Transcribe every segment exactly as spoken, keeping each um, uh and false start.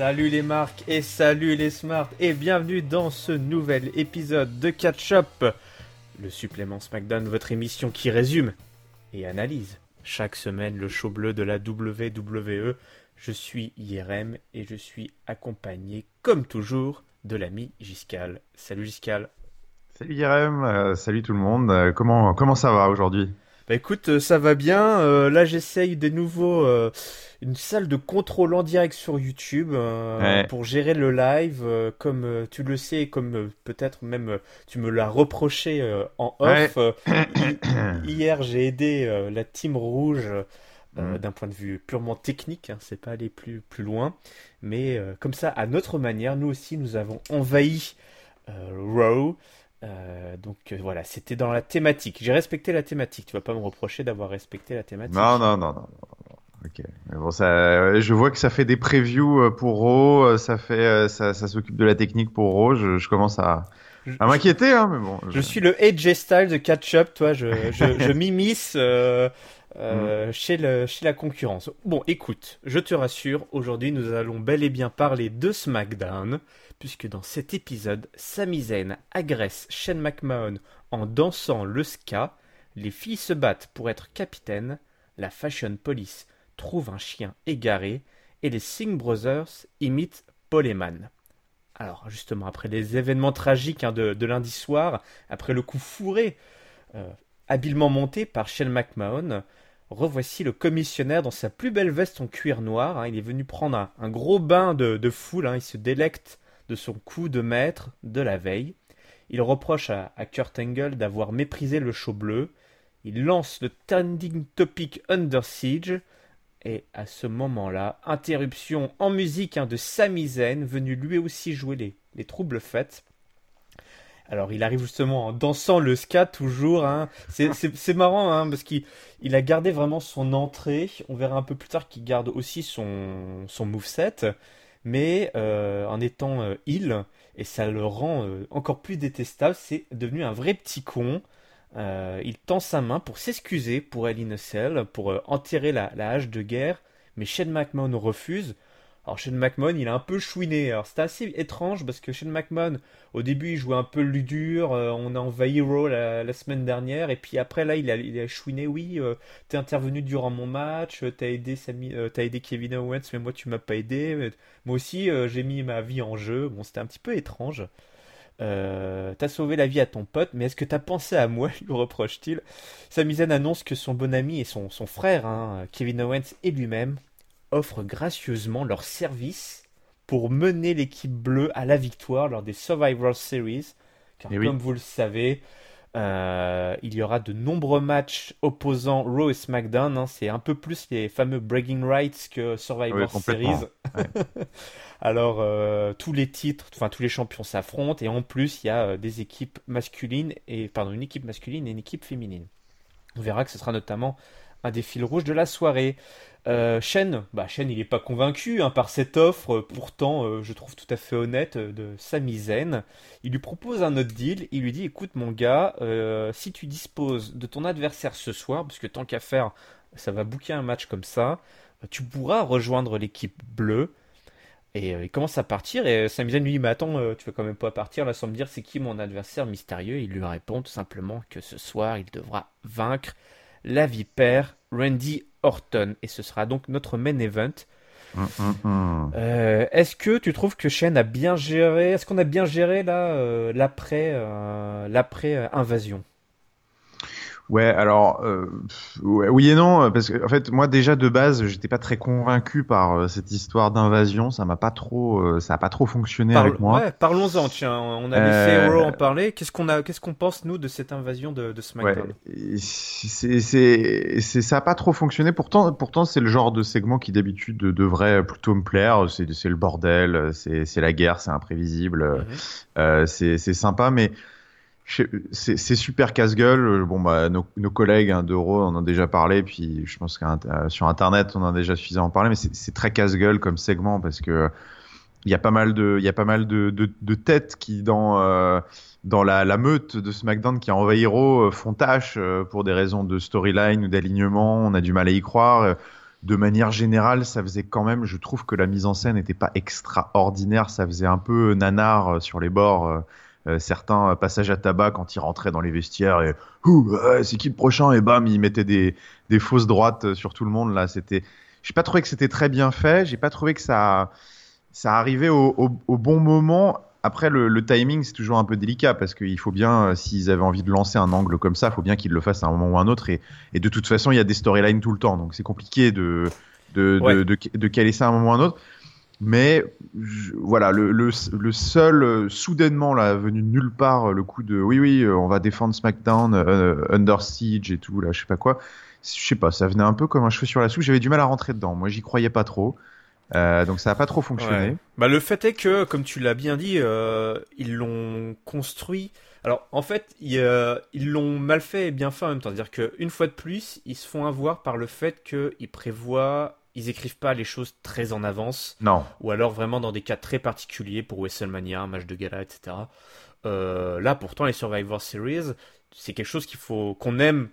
Salut les marques et salut les smarts et bienvenue dans ce nouvel épisode de Catch Up, le supplément SmackDown, votre émission qui résume et analyse chaque semaine le show bleu de la W W E. Je suis I R M et je suis accompagné comme toujours de l'ami Giscal. Salut Giscal. Salut I R M, euh, salut tout le monde, euh, comment, comment ça va aujourd'hui ? Bah écoute, euh, ça va bien. Euh, là, j'essaye de nouveau euh, une salle de contrôle en direct sur YouTube euh, Ouais. pour gérer le live. Euh, comme euh, tu le sais, comme euh, peut-être même euh, tu me l'as reproché euh, en Ouais. off. euh, hi- hier, j'ai aidé euh, la team rouge euh, Mm. d'un point de vue purement technique. Hein, c'est pas aller plus plus loin, mais euh, comme ça, à notre manière, nous aussi, nous avons envahi euh, Raw. Euh, donc euh, voilà, c'était dans la thématique. J'ai respecté la thématique. Tu vas pas me reprocher d'avoir respecté la Non, thématique. non, non, non, non. Ok. Mais bon, ça, euh, je vois que ça fait des previews euh, pour Raw, euh, ça fait, euh, ça, ça s'occupe de la technique pour Raw. Je, je commence à, Je, à je- m'inquiéter, hein, mais bon. je Je... suis le A J Styles de Catch Up, toi. Je, je, je m'immisce euh, Mm. euh, chez le, chez la concurrence. Bon, écoute, je te rassure. Aujourd'hui, nous allons bel et bien parler de SmackDown, puisque dans cet épisode, Sami Zayn agresse Shane McMahon en dansant le ska. Les filles se battent pour être capitaine. La Fashion Police trouve un chien égaré et les Singh Brothers imitent Paul Heyman. Alors justement, après les événements tragiques hein, de, de lundi soir, après le coup fourré, euh, habilement monté par Shane McMahon, revoici le commissionnaire dans sa plus belle veste en cuir noir. Hein. Il est venu prendre un, un gros bain de, de foule, hein. Il se délecte de son coup de maître de la veille. Il reproche à, à Kurt Angle d'avoir méprisé le show bleu. Il lance le trending topic Under Siege. Et à ce moment-là, interruption en musique hein, de Sami Zayn, venu lui aussi jouer les, les troubles fêtes. Alors il arrive justement en dansant le ska toujours. Hein. C'est, c'est, c'est marrant hein, parce qu'il il a gardé vraiment son entrée. On verra un peu plus tard qu'il garde aussi son, son moveset. Mais euh, en étant euh, heel, et ça le rend euh, encore plus détestable, c'est devenu un vrai petit con. Euh, il tend sa main pour s'excuser pour Hell in a Cell, pour euh, enterrer la, la hache de guerre, mais Shane McMahon refuse. Alors Shane McMahon, il a un peu chouiné. Alors c'était assez étrange parce que Shane McMahon, au début, il jouait un peu le dur. Euh, on a envahi Raw la, la semaine dernière, et puis après là, il a, il a chouiné. Oui, euh, t'es intervenu durant mon match, euh, t'as aidé Sami- euh, t'as aidé Kevin Owens, mais moi tu m'as pas aidé. Mais moi aussi, euh, j'ai mis ma vie en jeu. Bon, c'était un petit peu étrange. Euh, t'as sauvé la vie à ton pote, mais est-ce que t'as pensé à moi lui reproche-t-il. Sami Zayn annonce que son bon ami et son, son frère, hein, Kevin Owens et lui-même, offrent gracieusement leur service pour mener l'équipe bleue à la victoire lors des Survivor Series. Car Et comme oui, vous le savez, euh, il y aura de nombreux matchs opposant Raw et SmackDown. Hein. C'est un peu plus les fameux bragging rights que oui, Survivor Series. complètement. Ouais. Alors, euh, tous les titres, enfin tous les champions s'affrontent et en plus, il y a euh, des équipes masculines et pardon, une équipe masculine et une équipe féminine. On verra que ce sera notamment un des fils rouges de la soirée. Euh, Shane, bah Shane, il n'est pas convaincu hein, par cette offre, euh, pourtant, euh, je trouve tout à fait honnête euh, de Sami Zayn. Il lui propose un autre deal. Il lui dit, écoute mon gars, euh, si tu disposes de ton adversaire ce soir, parce que tant qu'à faire, ça va booker un match comme ça, euh, tu pourras rejoindre l'équipe bleue. Et euh, il commence à partir et euh, Sami Zayn lui dit mais attends euh, tu vas quand même pas partir là sans me dire c'est qui mon adversaire mystérieux. Il lui répond tout simplement que ce soir il devra vaincre la vipère Randy Orton et ce sera donc notre main event. Mm, mm, mm. Euh, est-ce que tu trouves que Shane a bien géré, est-ce qu'on a bien géré là euh, l'après euh, l'après euh, invasion? Ouais, alors euh, pff, ouais, oui et non, euh, parce que en fait moi déjà de base j'étais pas très convaincu par euh, cette histoire d'invasion, ça m'a pas trop, euh, ça a pas trop fonctionné Parle, avec moi. ouais, parlons-en tiens, on a laissé Raw en Euh, parler. Qu'est-ce qu'on a, qu'est-ce qu'on pense nous de cette invasion de, de Ouais, SmackDown? et c'est, c'est, c'est, ça a pas trop fonctionné. Pourtant, pourtant, c'est le genre de segment qui d'habitude devrait plutôt me plaire. C'est, c'est le bordel, c'est, c'est la guerre, c'est imprévisible, Mhm. euh, c'est, c'est sympa, mais je- c'est, c'est super casse-gueule. Bon, bah, nos, nos collègues hein, d'Euro en ont déjà parlé, puis je pense qu'à euh, sur Internet, on en a déjà suffisamment parlé, mais c'est, c'est très casse-gueule comme segment parce que il y a pas mal de, il y a pas mal de, de, de têtes qui dans euh, dans la, la meute de SmackDown qui a envahi Raw euh, font tâche euh, pour des raisons de storyline ou d'alignement. On a du mal à y croire. Euh, de manière générale, ça faisait quand même, je trouve que la mise en scène n'était pas extraordinaire, ça faisait un peu nanar sur les bords. Euh, euh, certains passages à tabac quand ils rentraient dans les vestiaires et Ouh, ouais, c'est qui le prochain et bam, ils mettaient des, des fausses droites sur tout le monde là. C'était, j'ai pas trouvé que c'était très bien fait, j'ai pas trouvé que ça, ça arrivait au, au, au bon moment. Après, le, le timing, c'est toujours un peu délicat parce qu'il faut bien, euh, s'ils avaient envie de lancer un angle comme ça, il faut bien qu'ils le fassent à un moment ou à un autre. Et, et de toute façon, il y a des storylines tout le temps. Donc, c'est compliqué de, de, Ouais. de, de, de caler ça à un moment ou à un autre. Mais je- voilà, le, le, le seul, euh, soudainement, là, venu de nulle part, euh, le coup de oui, oui, euh, on va défendre SmackDown, euh, Under Siege et tout, là, je sais pas quoi. Je sais pas, ça venait un peu comme un cheveu sur la soupe. J'avais du mal à rentrer dedans. Moi, j'y croyais pas trop. Euh, donc, ça a pas trop Ouais. fonctionné. Bah, le fait est que, comme tu l'as bien dit, euh, ils l'ont construit. Alors, en fait, ils euh, ils l'ont mal fait et bien fait en même temps. C'est-à-dire qu'une fois de plus, ils se font avoir par le fait qu'ils prévoient, ils écrivent pas les choses très en avance, Non. ou alors vraiment dans des cas très particuliers pour WrestleMania, un match de gala, et cetera. Euh, là, pourtant, les Survivor Series, c'est quelque chose qu'il faut, qu'on aime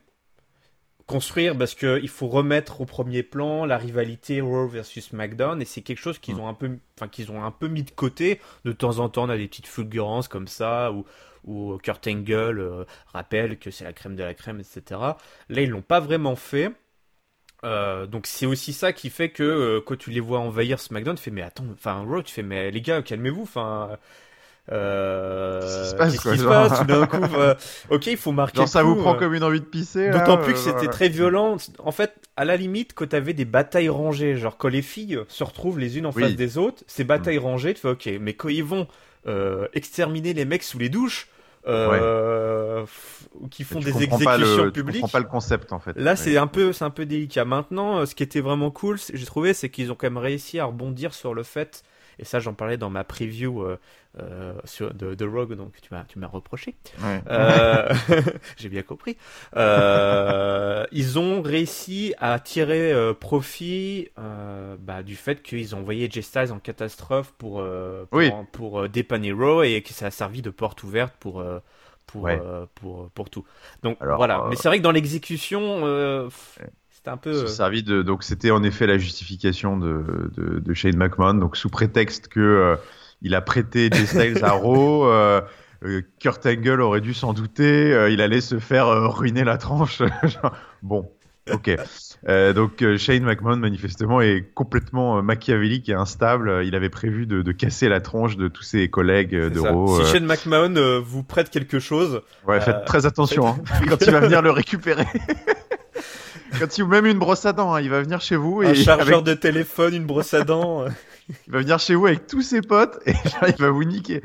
construire parce que il faut remettre au premier plan la rivalité Raw versus SmackDown et c'est quelque chose qu'ils Mm. ont un peu enfin qu'ils ont un peu mis de côté de temps en temps on a des petites fulgurances comme ça ou où Kurt Angle euh, rappelle que c'est la crème de la crème etc. Là ils l'ont pas vraiment fait. Euh, donc c'est aussi ça qui fait que euh, quand tu les vois envahir SmackDown tu fais mais attends enfin Raw tu fais mais les gars calmez-vous enfin Qu'est-ce qui se euh, passe, qu'est-ce quoi, qui se genre. passe tout d'un coup euh, ok il faut marquer Genre, le ça vous coup prend euh, comme une envie de pisser, là? D'autant plus euh, que genre, c'était euh. très violent. En fait, à la limite, quand t'avais des batailles rangées, genre quand les filles se retrouvent les unes en face Oui. des autres, ces Mm. batailles rangées, tu fais ok. Mais quand ils vont euh, exterminer les mecs sous les douches, Ouais. euh, f- ou qui Mais font tu des comprends pas exécutions le, tu comprends pas publiques, le concept, en fait. là Oui. c'est un peu, c'est un peu délicat. Maintenant, euh, ce qui était vraiment cool, c'est- j'ai trouvé, c'est qu'ils ont quand même réussi à rebondir sur le fait. Et ça, j'en parlais dans ma preview euh, euh, sur, de, de Rogue, donc tu m'as, tu m'as reproché. Ouais. Euh, j'ai bien compris. Euh, ils ont réussi à tirer euh, profit euh, bah, du fait qu'ils ont envoyé Jay Styles en catastrophe pour, euh, Oui. pour, pour, euh, dépanner Raw et que ça a servi de porte ouverte pour, euh, pour, Ouais. euh, pour, pour tout. Donc Alors, voilà. euh, Mais c'est vrai que dans l'exécution, euh, pff, c'était un peu. ils se sont euh, servi de, donc c'était en effet la justification de, de, de Shane McMahon, donc sous prétexte que euh, il a prêté Jay Styles à Raw, euh, euh, Kurt Angle aurait dû s'en douter, euh, il allait se faire euh, ruiner la tranche. Genre, bon, ok. Euh, donc euh, Shane McMahon manifestement est complètement euh, machiavélique et instable. Il avait prévu de, de casser la tronche de tous ses collègues euh, C'est de ça. Raw. Si euh. Shane McMahon euh, vous prête quelque chose, Ouais, faites euh, très faites- attention hein, quand il va venir le récupérer. Quand il ou même une brosse à dents, hein, il va venir chez vous un et chargeur avec, de téléphone, une brosse à dents. euh. il va venir chez vous avec tous ses potes et genre, il va vous niquer.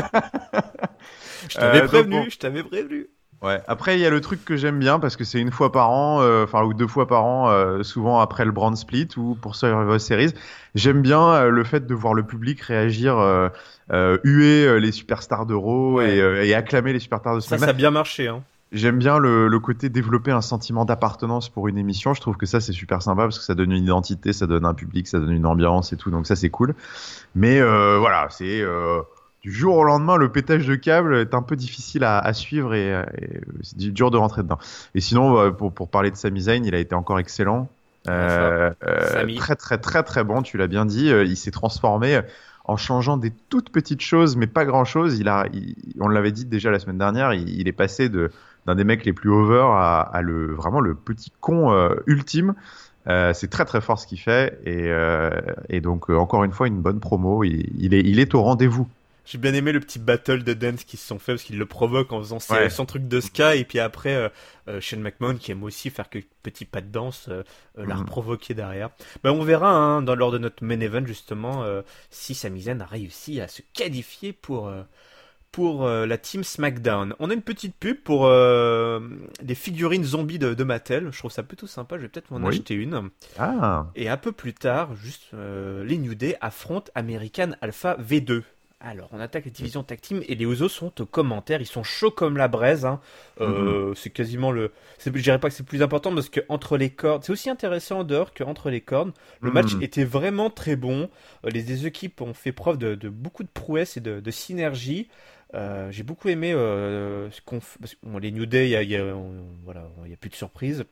Je t'avais Euh, donc bon, prévenu, je t'avais prévenu. ouais. Après, il y a le truc que j'aime bien parce que c'est une fois par an, euh, enfin ou deux fois par an, euh, souvent après le brand split ou pour Survivor Series. J'aime bien euh, le fait de voir le public réagir, euh, euh, huer euh, les superstars de Raw et, Ouais. euh, et acclamer les superstars de Ça, ça a SmackDown. bien marché, hein. J'aime bien le, le côté développer un sentiment d'appartenance pour une émission. Je trouve que ça c'est super sympa parce que ça donne une identité, ça donne un public, ça donne une ambiance et tout. Donc ça c'est cool. Mais euh, voilà, c'est euh, du jour au lendemain, le pétage de câble est un peu difficile à, à suivre et, et c'est du- dur de rentrer dedans. Et sinon, bah, pour, pour parler de Sami Zayn, il a été encore excellent. Ah, ça. Euh, euh, Sami. très très très très bon, tu l'as bien dit. Euh, Il s'est transformé en changeant des toutes petites choses, mais pas grand chose. Il a, il- on l'avait dit déjà la semaine dernière, il, il est passé de d'un des mecs les plus over à, à le vraiment le petit con euh, ultime. Euh, c'est très très fort ce qu'il fait et, euh, et donc euh, encore une fois une bonne promo. Il, il est il est au rendez-vous. J'ai bien aimé le petit battle de dance qu'ils se sont fait parce qu'ils le provoquent en faisant ses- Ouais. son truc de ska et puis après euh, euh, Shane McMahon qui aime aussi faire quelques petits pas de danse euh, euh, l'a Mhm. reprovoqué derrière. Ben, on verra hein, dans, lors de notre main event justement euh, si Sami Zayn a réussi à se qualifier pour, euh, pour euh, la team SmackDown. On a une petite pub pour euh, des figurines zombies de, de Mattel. Je trouve ça plutôt sympa, je vais peut-être m'en Oui. acheter une. Ah, Et un peu plus tard, juste euh, les New Day affrontent American Alpha V deux. Alors, on attaque la division tag team et les Usos sont aux commentaires. Ils sont chauds comme la braise. Hein. Euh, C'est quasiment le. c'est- Je dirais pas que c'est le plus important parce que entre les cordes, c'est aussi intéressant en dehors qu'entre les cordes. Le match Mhm. était vraiment très bon. Euh, Les deux équipes ont fait preuve de, de beaucoup de prouesse et de, de synergie. Euh, J'ai beaucoup aimé euh, ce qu'on. f- parce que, bon, les New Day, il y a, il y a- on- voilà, il y a plus de surprises.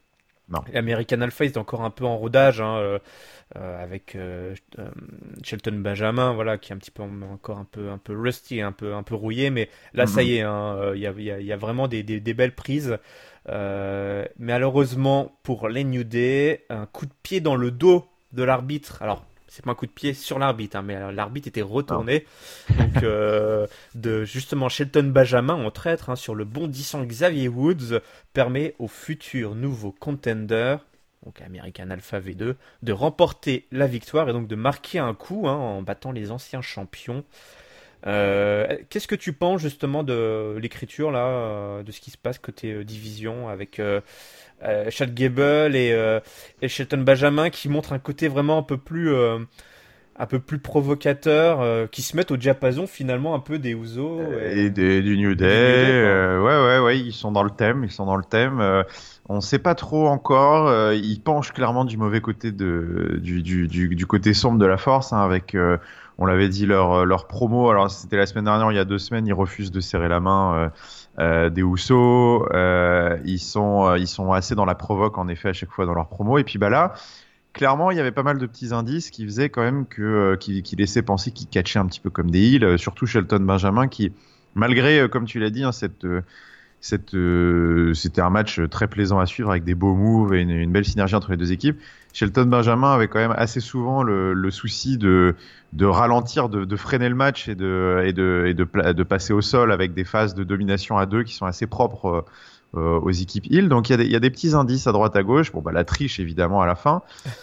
Non. Et American Alpha est encore un peu en rodage, hein, euh, euh, avec euh, euh, Shelton Benjamin, voilà, qui est un petit peu encore un peu un peu rusty, un peu un peu rouillé, mais là ça Mm-hmm. y est, hein, euh, il y a, il y a, il y a vraiment des, des, des belles prises. Euh, malheureusement pour les New Day, un coup de pied dans le dos de l'arbitre. Alors c'est pas un coup de pied sur l'arbitre, hein, mais alors, l'arbitre était Non. retourné. Donc euh, de justement Shelton Benjamin en traître, hein, sur le bondissant Xavier Woods permet au futur nouveau contender, donc American Alpha V deux, de remporter la victoire et donc de marquer un coup, hein, en battant les anciens champions. Euh, qu'est-ce que tu penses justement de l'écriture là, euh, de ce qui se passe côté euh, division avec euh, euh, Chad Gable et, euh, et Shelton Benjamin qui montrent un côté vraiment un peu plus euh, un peu plus provocateur, euh, qui se mettent au diapason finalement un peu des Usos Et et, des- du New Day, et des New Day quoi. euh, ouais, ouais, ouais, ils sont dans le thème, ils sont dans le thème. Euh, on sait pas trop encore. Euh, ils penchent clairement du mauvais côté de, du, du, du, du côté sombre de la force, hein, avec, euh, on l'avait dit leur leur promo. Alors c'était la semaine dernière, il y a deux semaines, ils refusent de serrer la main euh, euh, des Usos. Euh, ils sont euh, ils sont assez dans la provoque en effet à chaque fois dans leur promo. Et puis bah là. Clairement, il y avait pas mal de petits indices qui faisaient quand même que, euh, qui, qui laissaient penser qu'ils catchaient un petit peu comme des heels, euh, surtout Shelton Benjamin qui, malgré, euh, comme tu l'as dit, hein, cette, euh, cette, euh, c'était un match très plaisant à suivre avec des beaux moves et une, une belle synergie entre les deux équipes. Shelton Benjamin avait quand même assez souvent le, le souci de, de ralentir, de, de freiner le match et de, et de, et de, pla- de passer au sol avec des phases de domination à deux qui sont assez propres euh, euh, aux équipes Hill. Donc il y, a des- il y a des petits indices à droite à gauche. Bon bah la triche évidemment à la fin.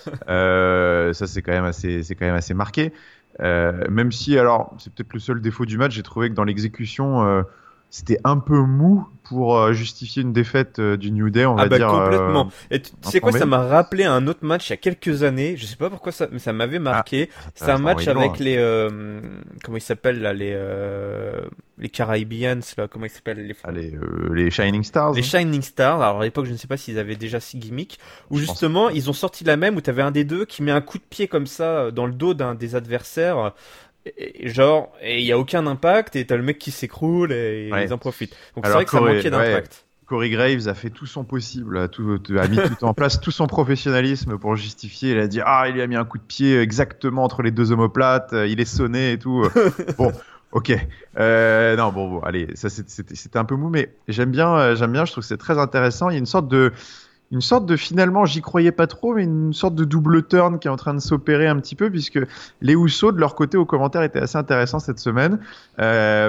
Euh, ça c'est quand même assez, c'est quand même assez marqué. Euh, même si alors c'est peut-être le seul défaut du match, j'ai trouvé que dans l'exécution euh, c'était un peu mou pour euh, justifier une défaite euh, du New Day, on Ah va bah dire euh, complètement. Et tu tu un sais quoi, point ça B. m'a rappelé un autre match il y a quelques années. Je sais pas pourquoi ça, mais ça m'avait Ah, marqué. ça C'est t'a un ça t'a match envoyé loin. avec les euh, comment ils s'appellent là, les euh, les Caribbeans là, comment ils s'appellent les Allez, euh, les Shining Stars, les hein. Shining Stars. Alors à l'époque, je ne sais pas s'ils avaient déjà six gimmicks ou Je pense. justement ils ont sorti la même où t'avais un des deux qui met un coup de pied comme ça dans le dos d'un des adversaires. Et, et genre, et il y a aucun impact et t'as le mec qui s'écroule et, Ouais. ils en profitent. Donc c'est vrai Alors que ça Corey, manquait ouais, d'impact. Corey Graves a fait tout son possible, a, tout, a mis tout en place tout son professionnalisme pour justifier. Il a dit ah il a mis un coup de pied exactement entre les deux omoplates, euh, il est sonné et tout. Bon, ok. Euh, non bon, bon allez, ça c'est- c'était c'était un peu mou, mais j'aime bien, euh, j'aime bien. Je trouve que c'est très intéressant. Il y a une sorte de une sorte de finalement, j'y croyais pas trop, mais une sorte de double turn qui est en train de s'opérer un petit peu, puisque les Usos de leur côté aux commentaires étaient assez intéressants cette semaine. Euh,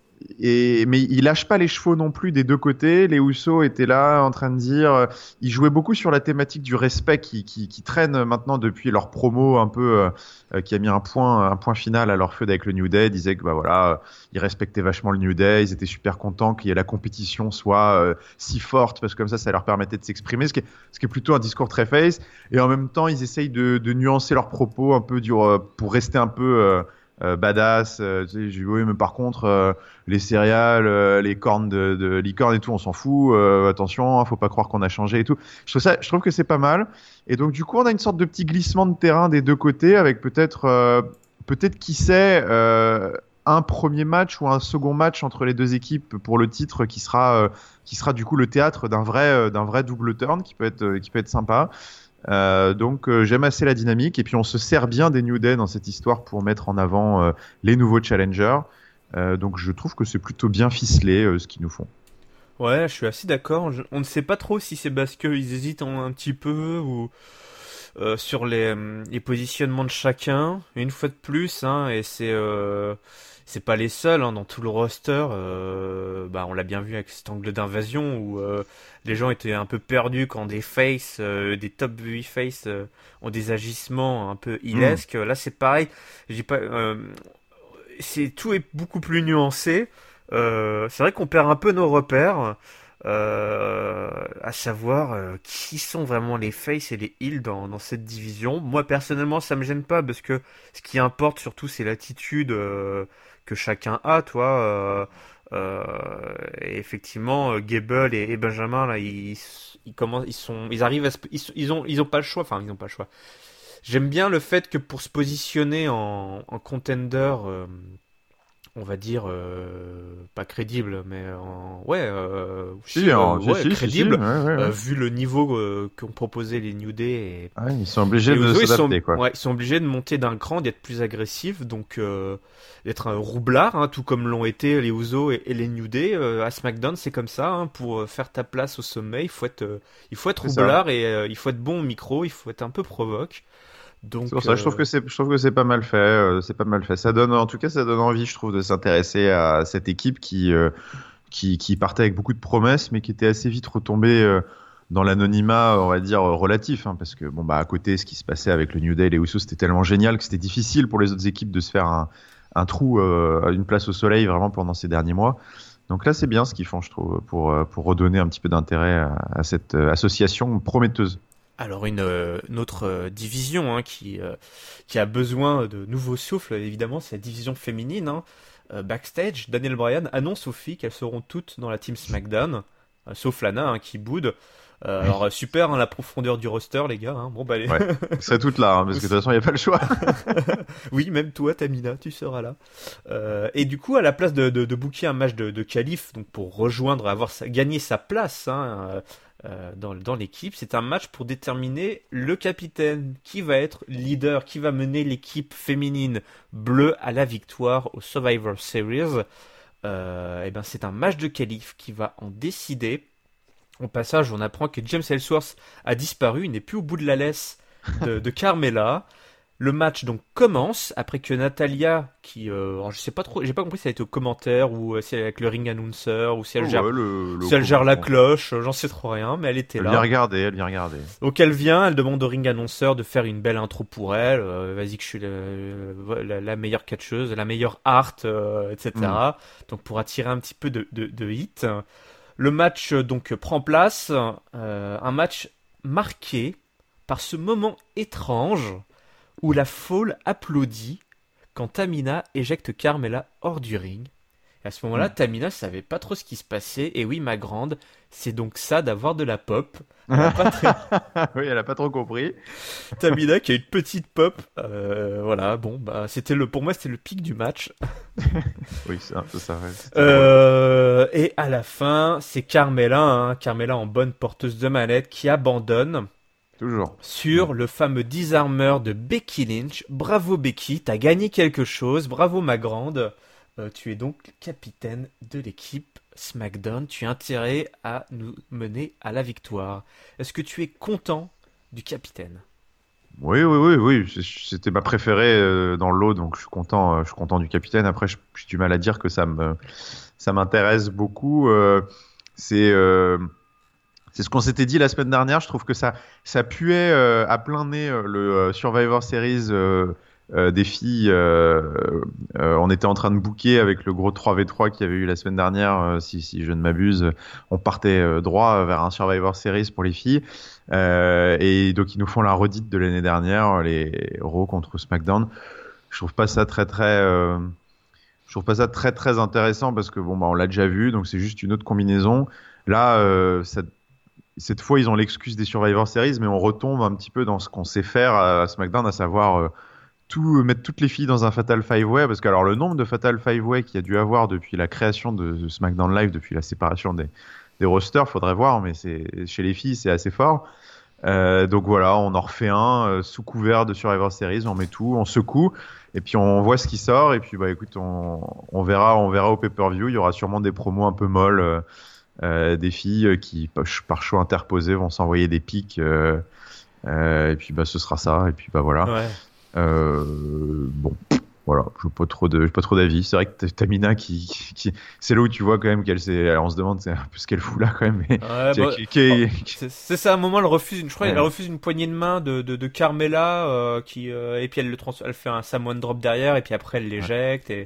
et, mais ils lâchent pas les chevaux non plus des deux côtés. Les Usos étaient là en train de dire, euh, ils jouaient beaucoup sur la thématique du respect qui, qui, qui traîne maintenant depuis leur promo un peu, euh, euh, qui a mis un point, un point final à leur feud avec le New Day. Ils disaient que bah voilà, euh, ils respectaient vachement le New Day, ils étaient super contents qu'il y ait la compétition soit euh, si forte parce que comme ça, ça leur permettait de s'exprimer, ce qui est, ce qui est plutôt un discours très face. Et en même temps, ils essayent de, de nuancer leurs propos un peu dur, euh, pour rester un peu euh, euh, badass. Euh, tu sais, j'ai dit, oui, mais par contre, euh, les céréales, euh, les cornes de, de licorne et tout, on s'en fout. Euh, attention, hein, faut pas croire qu'on a changé et tout. Je trouve ça, je trouve que c'est pas mal. Et donc, du coup, on a une sorte de petit glissement de terrain des deux côtés avec peut-être, euh, peut-être qui sait, euh, un premier match ou un second match entre les deux équipes pour le titre qui sera, euh, qui sera du coup le théâtre d'un vrai, euh, d'un vrai double turn qui peut être, euh, qui peut être sympa. Euh, donc euh, j'aime assez la dynamique et puis on se sert bien des New Day dans cette histoire pour mettre en avant euh, les nouveaux challengers. Euh, donc je trouve que c'est plutôt bien ficelé euh, ce qu'ils nous font. Ouais, je suis assez d'accord. Je- On ne sait pas trop si c'est parce qu'ils hésitent un, un petit peu ou euh, sur les, euh, les positionnements de chacun. Une fois de plus, hein, et c'est euh, c'est pas les seuls, hein, dans tout le roster. Euh, bah, on l'a bien vu avec cet angle d'invasion où euh, les gens étaient un peu perdus quand des faces, euh, des top huit faces euh, ont des agissements un peu Hmm. ilesques. Là, c'est pareil. J'ai pas, euh, c'est tout est beaucoup plus nuancé. Euh, c'est vrai qu'on perd un peu nos repères, euh, à savoir euh, qui sont vraiment les faces et les heals dans, dans cette division. Moi personnellement, ça me gêne pas parce que ce qui importe surtout, c'est l'attitude euh, que chacun a, toi. Euh, euh, et effectivement, euh, Gable et, et Benjamin là, ils, ils commencent, ils sont, ils arrivent à se, ils, ils ont, ils ont pas le choix. Enfin, ils ont pas le choix. J'aime bien le fait que pour se positionner en, en contender, euh, on va dire, euh, pas crédible, mais en- ouais, euh, Si, si, euh, hein, si, ouais, si, si, si, crédible, ouais, ouais, euh, ouais. vu le niveau euh, qu'ont proposé les New Day et, Ah, ils sont obligés et de Uso, ils sont, s'adapter, quoi. ouais, ils sont obligés de monter d'un cran, d'être plus agressifs, donc euh, d'être un roublard, hein, tout comme l'ont été les Uso et, et les New Day. Euh, à SmackDown, c'est comme ça, hein, pour euh, faire ta place au sommet, il faut être, euh, il faut être C'est ça. roublard et euh, il faut être bon au micro, il faut être un peu provoque. C'est pour Donc, ça, je trouve euh, que c'est, je trouve que c'est pas mal fait. euh, c'est pas mal fait. Ça donne, en tout cas, ça donne envie, je trouve, de s'intéresser à cette équipe qui, euh, qui, qui partait avec beaucoup de promesses, mais qui était assez vite retombée euh, dans l'anonymat, on va dire, euh, relatif, hein, parce que, bon, bah, à côté, ce qui se passait avec le New Day et les Usos, c'était tellement génial que c'était difficile pour les autres équipes de se faire un, un trou, euh, une place au soleil, vraiment, pendant ces derniers mois. Donc là, c'est bien ce qu'ils font, je trouve, pour, euh, pour redonner un petit peu d'intérêt à, à cette euh, association prometteuse. alors une, euh, une autre euh, division hein, qui, euh, qui a besoin de nouveaux souffles, évidemment, c'est la division féminine. Hein. Euh, backstage, Daniel Bryan annonce aux filles qu'elles seront toutes dans la team SmackDown, euh, sauf Lana hein, qui boude. Euh, alors euh, super hein, la profondeur du roster les gars. Hein. Bon bah allez. Ouais, vous serez toutes là, hein, parce que de toute façon, il n'y a pas le choix. Oui, même toi, Tamina, tu seras là. Euh, et du coup, à la place de, de, de booker un match de, de qualif, donc pour rejoindre, avoir sa, gagner sa place hein, euh, euh, dans, dans l'équipe, c'est un match pour déterminer le capitaine, qui va être leader, qui va mener l'équipe féminine bleue à la victoire au Survivor Series. Euh, et ben, c'est un match de qualif qui va en décider. Au passage, on apprend que James Ellsworth a disparu, il n'est plus au bout de la laisse de, de Carmella. Le match donc commence après que Natalia, qui, euh, alors je sais pas trop, j'ai pas compris si elle était au commentaire ou euh, si elle est avec le ring announcer ou si elle Oh, gère, ouais, le, le si elle gère la comment- cloche, euh, j'en sais trop rien, mais elle était Elle vient là. regarder, elle vient regarder. Donc elle vient, elle demande au ring announcer de faire une belle intro pour elle. euh, Vas-y que je suis la, la- la meilleure catcheuse, la meilleure art, euh, Hmm. et cetera. Donc pour attirer un petit peu de, de, de hit. Le match euh, donc prend place, euh, un match marqué par ce moment étrange où la foule applaudit quand Tamina éjecte Carmella hors du ring. Et à ce moment-là, Hmm. Tamina savait pas trop ce qui se passait. Et oui, ma grande, c'est donc ça d'avoir de la pop. Elle a pas très... Oui, elle a pas trop compris. Tamina qui a une petite pop. Euh, voilà, bon, bah c'était le, pour moi c'était le pic du match. Oui, c'est un peu ça. Ouais, c'était drôle. Euh, et à la fin, c'est Carmella, hein, Carmella en bonne porteuse de manette, qui abandonne Toujours. Hmm. sur le fameux disarmeur de Becky Lynch. Bravo Becky, t'as gagné quelque chose. Bravo ma grande. Euh, tu es donc capitaine de l'équipe SmackDown. Tu as intérêt à nous mener à la victoire. Est-ce que tu es content du capitaine? Oui, oui, oui, oui. c'est- C'était ma préférée euh, dans le lot, donc je suis content, euh, je suis content du capitaine. Après, je- j'ai du mal à dire que ça me, ça m'intéresse beaucoup. euh, c'est, euh, c'est ce qu'on s'était dit la semaine dernière. Je trouve que ça, ça puait euh, à plein nez euh, le euh, Survivor Series euh, euh, des filles. euh, euh, on était en train de booker avec le gros trois v trois qu'il y avait eu la semaine dernière, euh, si, si je ne m'abuse. On partait euh, droit vers un Survivor Series pour les filles. Euh, et donc ils nous font la redite de l'année dernière, les Raw contre SmackDown. Je trouve pas ça très très, euh, je trouve pas ça très très intéressant parce que bon bah on l'a déjà vu, donc c'est juste une autre combinaison. Là, euh, ça- cette fois ils ont l'excuse des Survivor Series, mais on retombe un petit peu dans ce qu'on sait faire à, à SmackDown, à savoir euh, tout mettre toutes les filles dans un Fatal Five Way, parce que alors le nombre de Fatal Five Way qu'il y a dû avoir depuis la création de, de SmackDown Live, depuis la séparation des des rosters, faudrait voir, mais c'est chez les filles c'est assez fort. Euh, donc voilà, on en refait un euh, sous couvert de Survivor Series, on met tout, on secoue et puis on voit ce qui sort et puis bah écoute, on, on verra, on verra au pay-per-view. Il y aura sûrement des promos un peu molles, euh, euh, des filles qui par choix interposé vont s'envoyer des pics euh, euh, et puis bah ce sera ça et puis bah voilà. Ouais. Euh, bon. Voilà, je n'ai pas trop de, j'ai pas trop d'avis. C'est vrai que Tamina qui, qui, qui- c'est là où tu vois quand même qu'elle s'est, on se demande c'est un peu ce qu'elle fout là quand même. Mais, Ouais, qui, bah, qui- qui- oh, c'est c'est ça, à un moment, elle refuse, une, je crois, Ouais. elle refuse une poignée de main de, de, de Carmella, euh, qui, euh, et puis elle le trans, elle fait un Samoan drop derrière, et puis après elle Ouais. l'éjecte, et,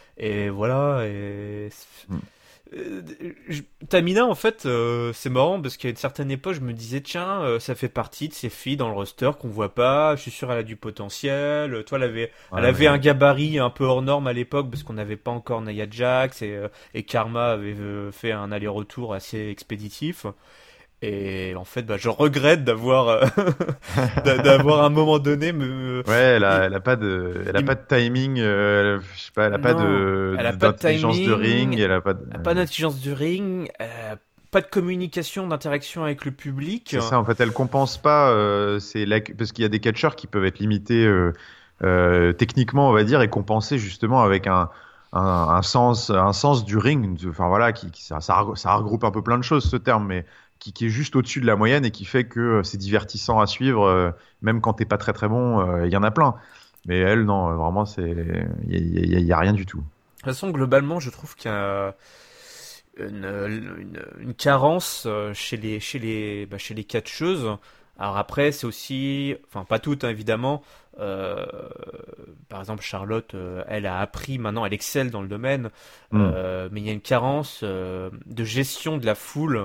et voilà, et... Mm. Euh, je- Tamina, en fait, euh, c'est marrant parce qu'à une certaine époque, je me disais, tiens, euh, ça fait partie de ces filles dans le roster qu'on voit pas. Je suis sûr, elle a du potentiel. Toi, elle avait, elle Ouais, avait mais un gabarit un peu hors norme à l'époque parce qu'on n'avait pas encore Nia Jax et, euh, et Karma avait euh, fait un aller-retour assez expéditif. Et en fait, bah, je regrette d'avoir, euh, d'avoir à un moment donné me. Ouais, elle a, il- elle a pas de, elle a il pas me- de timing, euh, je sais pas, elle a pas non, de, elle a pas de d'intelligence de timing, ring, elle a pas de, pas d'intelligence du ring, euh, pas de communication, d'interaction avec le public. c'est ça, en fait, elle compense pas, euh, c'est la... parce qu'il y a des catcheurs qui peuvent être limités euh, euh, techniquement, on va dire, et compensés justement avec un, un, un sens, un sens du ring. Enfin voilà, qui, qui- ça, ça, reg- ça regroupe un peu plein de choses ce terme, mais qui, qui est juste au-dessus de la moyenne et qui fait que euh, c'est divertissant à suivre, euh, même quand t'es pas très très bon. euh, Il y en a plein, mais elle, non, euh, vraiment, c'est, il y a, il y a- il y a rien du tout. De toute façon, globalement, je trouve qu'il y a une, une, une carence euh, chez les, chez les, bah, chez les catcheuses. Alors après, c'est aussi, enfin pas toutes hein, évidemment. Euh, par exemple, Charlotte, euh, elle a appris maintenant, elle excelle dans le domaine, Hmm. euh, mais il y a une carence euh, de gestion de la foule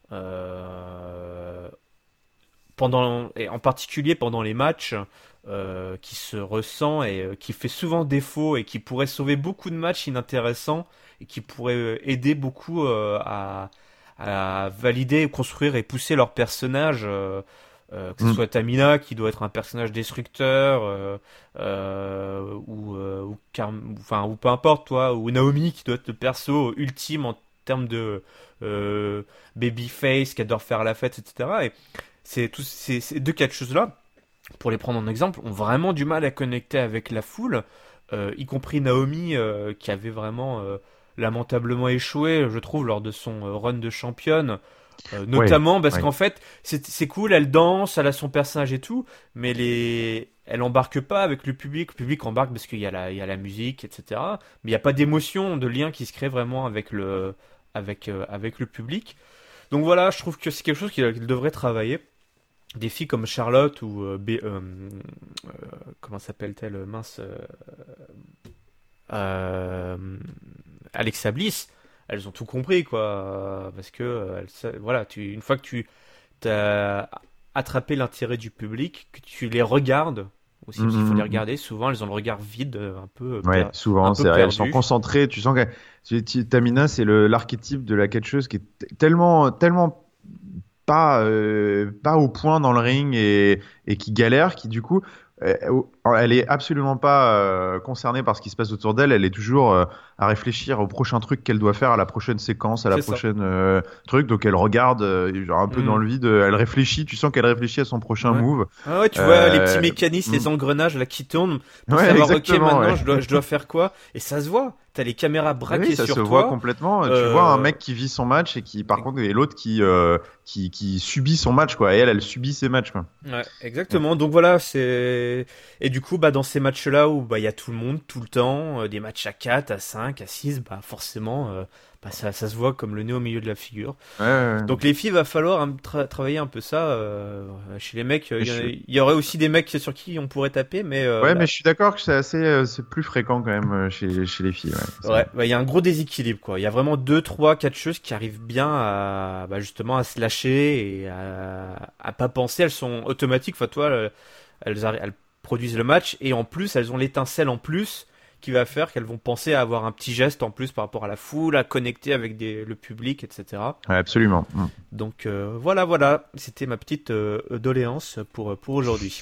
euh, pendant, et en particulier pendant les matchs, euh, qui se ressent et euh, qui fait souvent défaut et qui pourrait sauver beaucoup de matchs inintéressants et qui pourrait euh, aider beaucoup euh, à, à valider, construire et pousser leur personnage. Euh, euh, que ce Hmm. soit Tamina qui doit être un personnage destructeur euh, euh, ou, euh, ou, Car- ou- enfin ou peu importe toi, ou Naomi qui doit être le perso ultime en termes de euh, babyface qui adore faire la fête, etc. Et c'est tous ces, ces deux quatre choses là, pour les prendre en exemple, ont vraiment du mal à connecter avec la foule, euh, y compris Naomi euh, qui avait vraiment euh, lamentablement échoué, je trouve, lors de son euh, run de championne. Euh, Ouais, notamment parce ouais. qu'en fait, c'est c'est cool, elle danse, elle a son personnage et tout, mais les... elle embarque pas avec le public. Le public embarque parce qu'il y a la, il y a la musique, et cetera. Mais il n'y a pas d'émotion, de lien qui se crée vraiment avec le, avec, euh, avec le public. Donc voilà, je trouve que c'est quelque chose qu'il qu'il devrait travailler. Des filles comme Charlotte ou euh, B- euh, euh, comment s'appelle-t-elle, mince, euh, euh, Alexa Bliss, elles ont tout compris quoi, parce que euh, elles sa- voilà, tu, une fois que tu as attrapé l'intérêt du public, que tu les regardes aussi, Hmm, parce qu'il faut hmm, les hmm. regarder. Souvent, elles ont le regard vide, euh, un peu euh, Ouais, per- un souvent, peu c'est vrai, elles sont perdu. concentrées. Tu sens que tu- tu- Tamina, c'est le l'archétype de la catcheuse qui est t- tellement, tellement pas, euh, pas au point dans le ring et, et qui galère, qui du coup, euh, elle est absolument pas euh, concernée par ce qui se passe autour d'elle. Elle est toujours euh, à réfléchir au prochain truc qu'elle doit faire, à la prochaine séquence, à la C'est ça. prochaine euh, truc. Donc elle regarde, euh, genre un peu dans Hmm. le vide. Elle réfléchit. Tu sens qu'elle réfléchit à son prochain Ouais. move. Ah ouais, tu vois les petits Euh, mécanismes, mm, les engrenages là qui tournent pour ouais, savoir, ok, exactement. maintenant Ouais. je dois, je dois faire quoi? Et ça se voit. T'as les caméras Oui, oui, braquées ça se sur voit toi. complètement. Tu vois un Euh, mec qui vit son match et qui, par contre, et l'autre qui, euh, qui, qui subit son match, quoi. Et elle, elle subit ses matchs, quoi. Ouais, exactement. Donc voilà, c'est et du coup bah dans ces matchs-là où bah il y a tout le monde tout le temps, euh, des matchs à quatre, à cinq, à six, bah forcément euh, bah ça ça se voit comme le nez au milieu de la figure. Ouais, ouais, ouais. Donc les filles va falloir un- tra- travailler un peu ça euh, chez les mecs, Mais il je y, en a- suis- il y aurait aussi des mecs sur qui on pourrait taper mais euh, Ouais, là mais je suis d'accord que c'est assez, euh, c'est plus fréquent quand même euh, chez, chez les filles. Ouais, c'est ouais, vrai. bah, il y a un gros déséquilibre quoi. Il y a vraiment deux trois catcheuses qui arrivent bien à bah, justement à se lâcher et à, à pas penser, elles sont automatiques. Enfin toi, elles, elles, arri- elles produisent le match et en plus elles ont l'étincelle en plus qui va faire qu'elles vont penser à avoir un petit geste en plus par rapport à la foule, à connecter avec des, le public, et cetera. Ouais, absolument. Mm. Donc euh, voilà, voilà, c'était ma petite euh, doléance pour, pour aujourd'hui.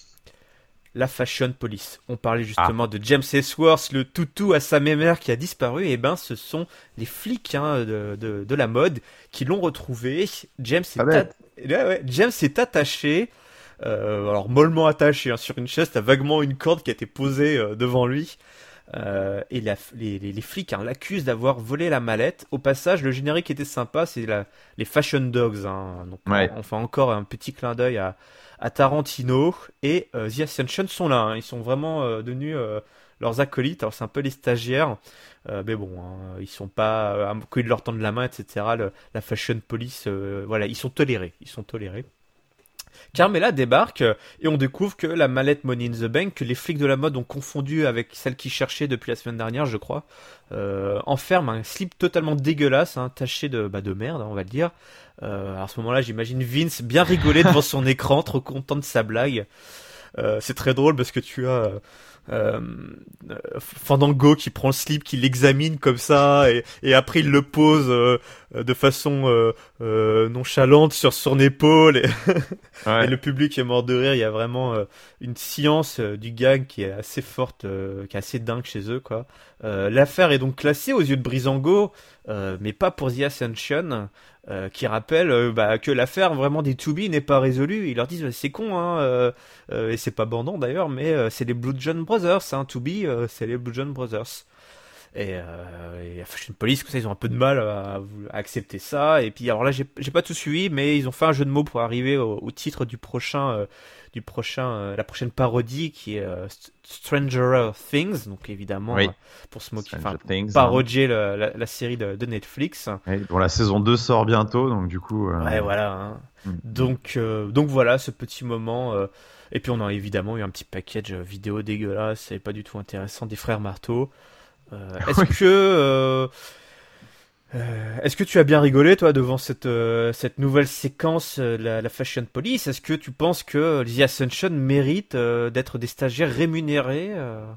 La Fashion Police. On parlait Ah, justement de James Ellsworth, le toutou à sa mémère qui a disparu. Et ben, ce sont les flics hein, de, de, de la mode qui l'ont retrouvé. James pas est, at- bête. ouais, ouais, James est attaché, euh, alors mollement attaché hein, sur une chaise. T'as vaguement une corde qui a été posée euh, devant lui. Euh, et la- les, les, les flics hein, l'accusent d'avoir volé la mallette. Au passage, le générique était sympa, c'est la, les Fashion Dogs. Hein. Donc, Ouais. on, on fait encore un petit clin d'œil à, à Tarantino. Et euh, The Ascension sont là. Hein. Ils sont vraiment euh, devenus euh, leurs acolytes. Alors, c'est un peu les stagiaires. Euh, mais bon, hein, ils sont pas. Euh, quand ils leur tendent la main, et cetera. Le- la Fashion Police, euh, voilà, ils sont tolérés. Ils sont tolérés. Carmela débarque euh, et on découvre que la mallette Money in the Bank, que les flics de la mode ont confondu avec celle qu'ils cherchaient depuis la semaine dernière, je crois, euh, enferme un slip totalement dégueulasse, hein, taché de, bah, de merde, hein, on va le dire. Euh, à ce moment-là, j'imagine Vince bien rigoler devant son écran, trop content de sa blague. Euh, c'est très drôle parce que tu as euh, euh, Fandango qui prend le slip, qui l'examine comme ça, et, et après il le pose euh, de façon euh, euh, nonchalante sur son épaule. Et, Ouais. et le public est mort de rire. Il y a vraiment euh, une science euh, du gag qui est assez forte, euh, qui est assez dingue chez eux, quoi. Euh, l'affaire est donc classée aux yeux de Breezango, euh, mais pas pour The Ascension, euh, qui rappelle euh, bah, que l'affaire vraiment des To Be n'est pas résolue. Ils leur disent c'est con, hein, euh, euh, et c'est pas bandant d'ailleurs, mais euh, c'est les Blue John Brothers, hein, To Be, euh, c'est les Blue John Brothers. Et, euh, et la Fashion Police, comme ça, ils ont un peu de mal à, à accepter ça. Et puis, alors là, j'ai, j'ai pas tout suivi, mais ils ont fait un jeu de mots pour arriver au, au titre du prochain, euh, du prochain, euh, la prochaine parodie qui est euh, Stranger Things. Donc évidemment, Oui. euh, pour se moquer, Stranger enfin, Things, hein. parodier la, la, la série de, de Netflix. Ouais, bon, la saison deux sort bientôt, donc du coup. euh, Ouais, voilà. Hein. mm. Donc, euh, donc voilà, ce petit moment. euh, et puis on a évidemment eu un petit package euh, vidéo dégueulasse et pas du tout intéressant des frères Marteau. Euh, est-ce Ouais. que euh, euh, est-ce que tu as bien rigolé toi devant cette euh, cette nouvelle séquence euh, de la, la Fashion Police? Est-ce que tu penses que The Ascension mérite euh, d'être des stagiaires rémunérés euh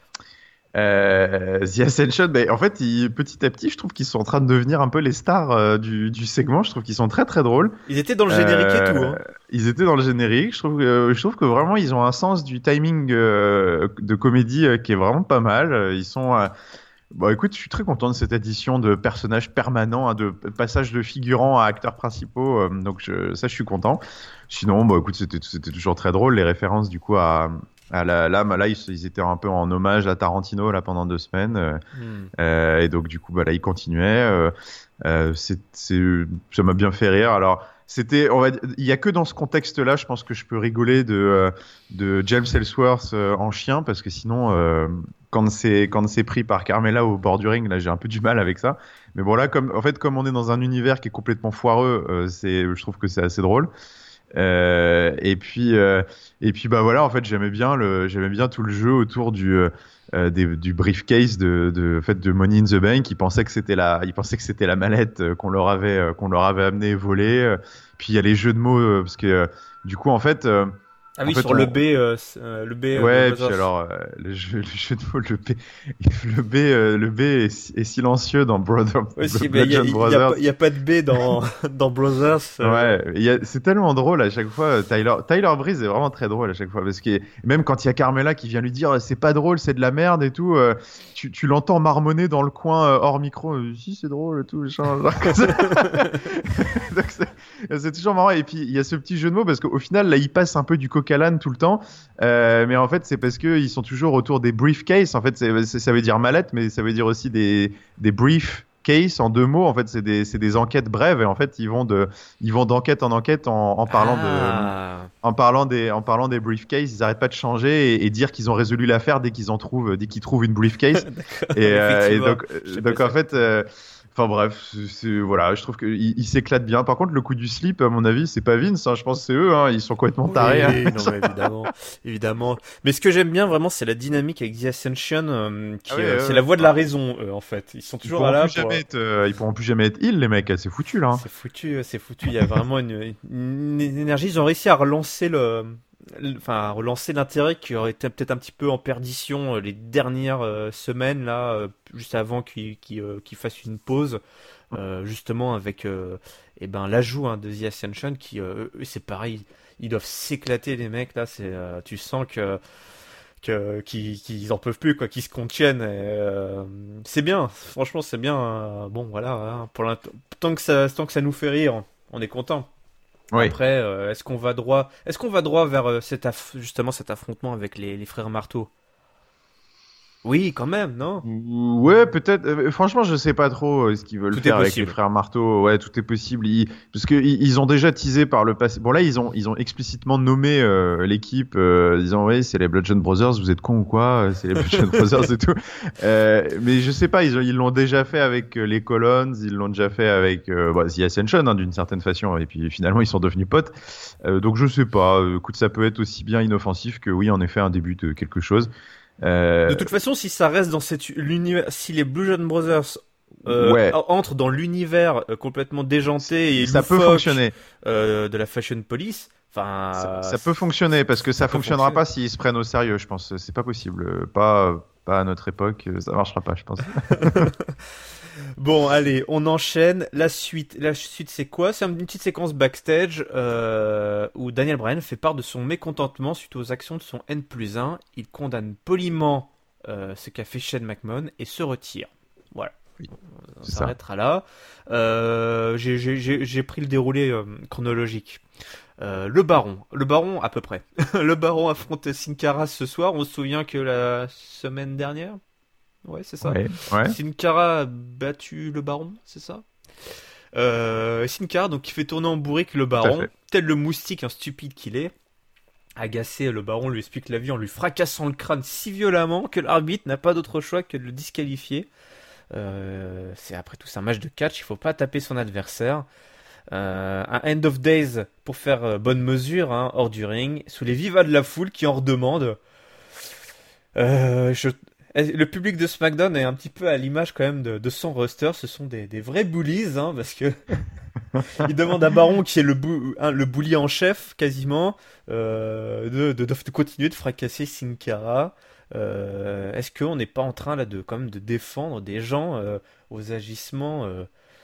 Euh, The Ascension, ben, en fait, ils- petit à petit, je trouve qu'ils sont en train de devenir un peu les stars euh, du, du segment. Je trouve qu'ils sont très très drôles. Ils étaient dans le générique et tout. Euh, Hein. Ils étaient dans le générique. Je trouve, que- je trouve que vraiment, ils ont un sens du timing euh, de comédie euh, qui est vraiment pas mal. Euh, Ils sont. euh, Bon, écoute, je suis très content de cette addition de personnages permanents, hein, de passage de figurants à acteurs principaux. euh, donc je, ça, je suis content. Sinon, bon, écoute, c'était c'était toujours très drôle. Les références, du coup, à, à la, là, là, ils, ils étaient un peu en hommage à Tarantino là pendant deux semaines. euh, Hmm. euh, et donc, du coup, bah, là, ils continuaient. Euh, euh, c'est, c'est, ça m'a bien fait rire. Alors, c'était, on va, dire- il y a que dans ce contexte-là, je pense que je peux rigoler de, euh, de James Ellsworth euh, en chien, parce que sinon, euh, quand c'est, quand c'est pris par Carmela au bord du ring, là, j'ai un peu du mal avec ça. Mais bon, là, comme, en fait, comme on est dans un univers qui est complètement foireux, euh, c'est, je trouve que c'est assez drôle. Euh, et puis, euh, et puis, bah voilà, en fait, j'aimais bien le, j'aimais bien tout le jeu autour du, euh, euh, des- du briefcase de, de, en fait, de Money in the Bank. Ils pensaient que c'était la, ils pensaient que c'était la mallette euh, qu'on leur avait, euh, qu'on leur avait amené volée. Euh, Puis il y a les jeux de mots euh, parce que euh, du coup, en fait, euh, Ah en oui, fait, sur on- le B, euh, c- euh, le B euh, de ouais. Puis Brothers. alors, euh, le jeu, le jeu de mots, le B, le B, euh, le B est, si- est silencieux dans Brother, Aussi, mais il y a, Bludgeon il y a Brothers. pas- il y a pas de B dans dans Brothers. euh. Ouais, il y a- c'est tellement drôle à chaque fois. Tyler, Tyler Breeze est vraiment très drôle à chaque fois parce que même quand il y a Carmela qui vient lui dire c'est pas drôle, c'est de la merde et tout, euh, tu, tu l'entends marmonner dans le coin euh, hors micro. euh, si c'est drôle et tout, genre, genre comme ça. Donc c'est c'est toujours marrant. Et puis il y a ce petit jeu de mots parce qu'au final là il passe un peu du coq à l'âne tout le temps, euh, mais en fait c'est parce que ils sont toujours autour des briefcases. En fait c'est, c'est- ça veut dire mallette, mais ça veut dire aussi des des briefs case en deux mots. En fait c'est des c'est des enquêtes brèves et en fait ils vont de ils vont d'enquête en enquête en, en parlant de Ah. en parlant des en parler des briefcases. Ils arrêtent pas de changer et, et dire qu'ils ont résolu l'affaire dès qu'ils en trouvent dès qu'ils trouvent une briefcase. D'accord, Et, euh, et effectivement. donc, Je sais donc pas en ça. fait, euh, enfin bref, c'est, c'est- voilà, je trouve qu'il il s'éclate bien. Par contre, le coup du slip, à mon avis, c'est pas Vince, hein, je pense que c'est eux, hein, ils sont complètement tarés. hein. Oui, non, mais évidemment, évidemment. Mais ce que j'aime bien vraiment, c'est la dynamique avec The Ascension, euh, qui, Ah ouais, euh, ouais, c'est ouais. la voix de la raison, eux, en fait. Ils sont Ils toujours pourront, là plus pour. jamais être, euh, ils pourront plus jamais être heal, les mecs, c'est foutu là. hein. C'est foutu, c'est foutu. Il y a vraiment une, une énergie. Ils ont réussi à relancer le, le- enfin, à relancer l'intérêt qui aurait été peut-être un petit peu en perdition euh, les dernières euh, semaines là, euh, juste avant qu'ils qu'ils, euh, qu'ils fassent une pause, euh, justement avec, euh, eh ben, l'ajout hein, de The Ascension qui, euh, eux, c'est pareil. Ils doivent s'éclater les mecs là. C'est, euh, tu sens que que qu'ils qu'ils en peuvent plus quoi, qu'ils se contiennent. Et, euh, c'est bien, franchement c'est bien. euh, bon voilà, hein, pour l'int- tant que ça tant que ça nous fait rire, on est content. Oui. Après, euh, est-ce qu'on va droit, est-ce qu'on va droit vers euh, cet aff- justement cet affrontement avec les, les frères Marteau? Oui, quand même, non? Ouais, peut-être. euh, franchement, je sais pas trop euh, ce qu'ils veulent Tout est faire avec les possible. frères Marteau. Ouais, tout est possible. Ils- Parce que ils, ils ont déjà teasé par le passé. Bon là, ils ont ils ont explicitement nommé euh, l'équipe, euh, disant ouais, c'est les Bludgeon Brothers. Vous êtes cons ou quoi? Euh, C'est les Bludgeon Brothers et tout. Euh, mais je sais pas. Ils ont ils l'ont déjà fait avec euh, les Colons. Ils l'ont déjà fait avec euh, bah, The Ascension hein, d'une certaine façon. Et puis finalement, ils sont devenus potes. Euh, donc je sais pas. Euh, Écoute, ça peut être aussi bien inoffensif que oui, en effet, un début de quelque chose. Euh, De toute façon, si ça reste dans cet l'univers, si les Blue John Brothers euh, ouais. entrent dans l'univers euh, complètement déjanté et Ça peut loufoque, fonctionner. euh, de la Fashion Police, enfin, Ça, ça peut fonctionner parce que ça, ça peut fonctionnera fonctionner. pas s'ils se prennent au sérieux, je pense. C'est pas possible. Pas, pas à notre époque, ça marchera pas, je pense. Bon, allez, on enchaîne. La suite, la suite, c'est quoi? C'est une petite séquence backstage euh, où Daniel Bryan fait part de son mécontentement suite aux actions de son N plus un. Il condamne poliment euh, ce qu'a fait Shane McMahon et se retire. Voilà. Oui, On c'est s'arrêtera là. Euh, j'ai, j'ai, j'ai, j'ai pris le déroulé euh, chronologique. Euh, le Baron, le Baron à peu près. Le Baron affronte Sin Cara ce soir. On se souvient que la semaine dernière, ouais, c'est ça. Ouais, ouais. Sin Cara a battu le Baron, c'est ça. Euh, Sin Cara donc qui fait tourner en bourrique le Tout à Baron, fait. tel le moustique, un stupide qu'il est. Agacé, le Baron lui explique la vie en lui fracassant le crâne si violemment que l'arbitre n'a pas d'autre choix que de le disqualifier. Euh, c'est après tout c'est un match de catch, il faut pas taper son adversaire. Euh, un end of days pour faire euh, bonne mesure, hein, hors du ring, sous les vivas de la foule qui en redemande. Euh, je... Le public de SmackDown est un petit peu à l'image quand même de, de son roster, ce sont des, des vrais bullies, hein, parce que il demande à Baron, qui est le, bou... hein, le bully en chef quasiment, euh, de, de, de continuer de fracasser Sin Cara. Euh, est-ce qu'on n'est pas en train là de quand même de défendre des gens euh, aux agissements euh,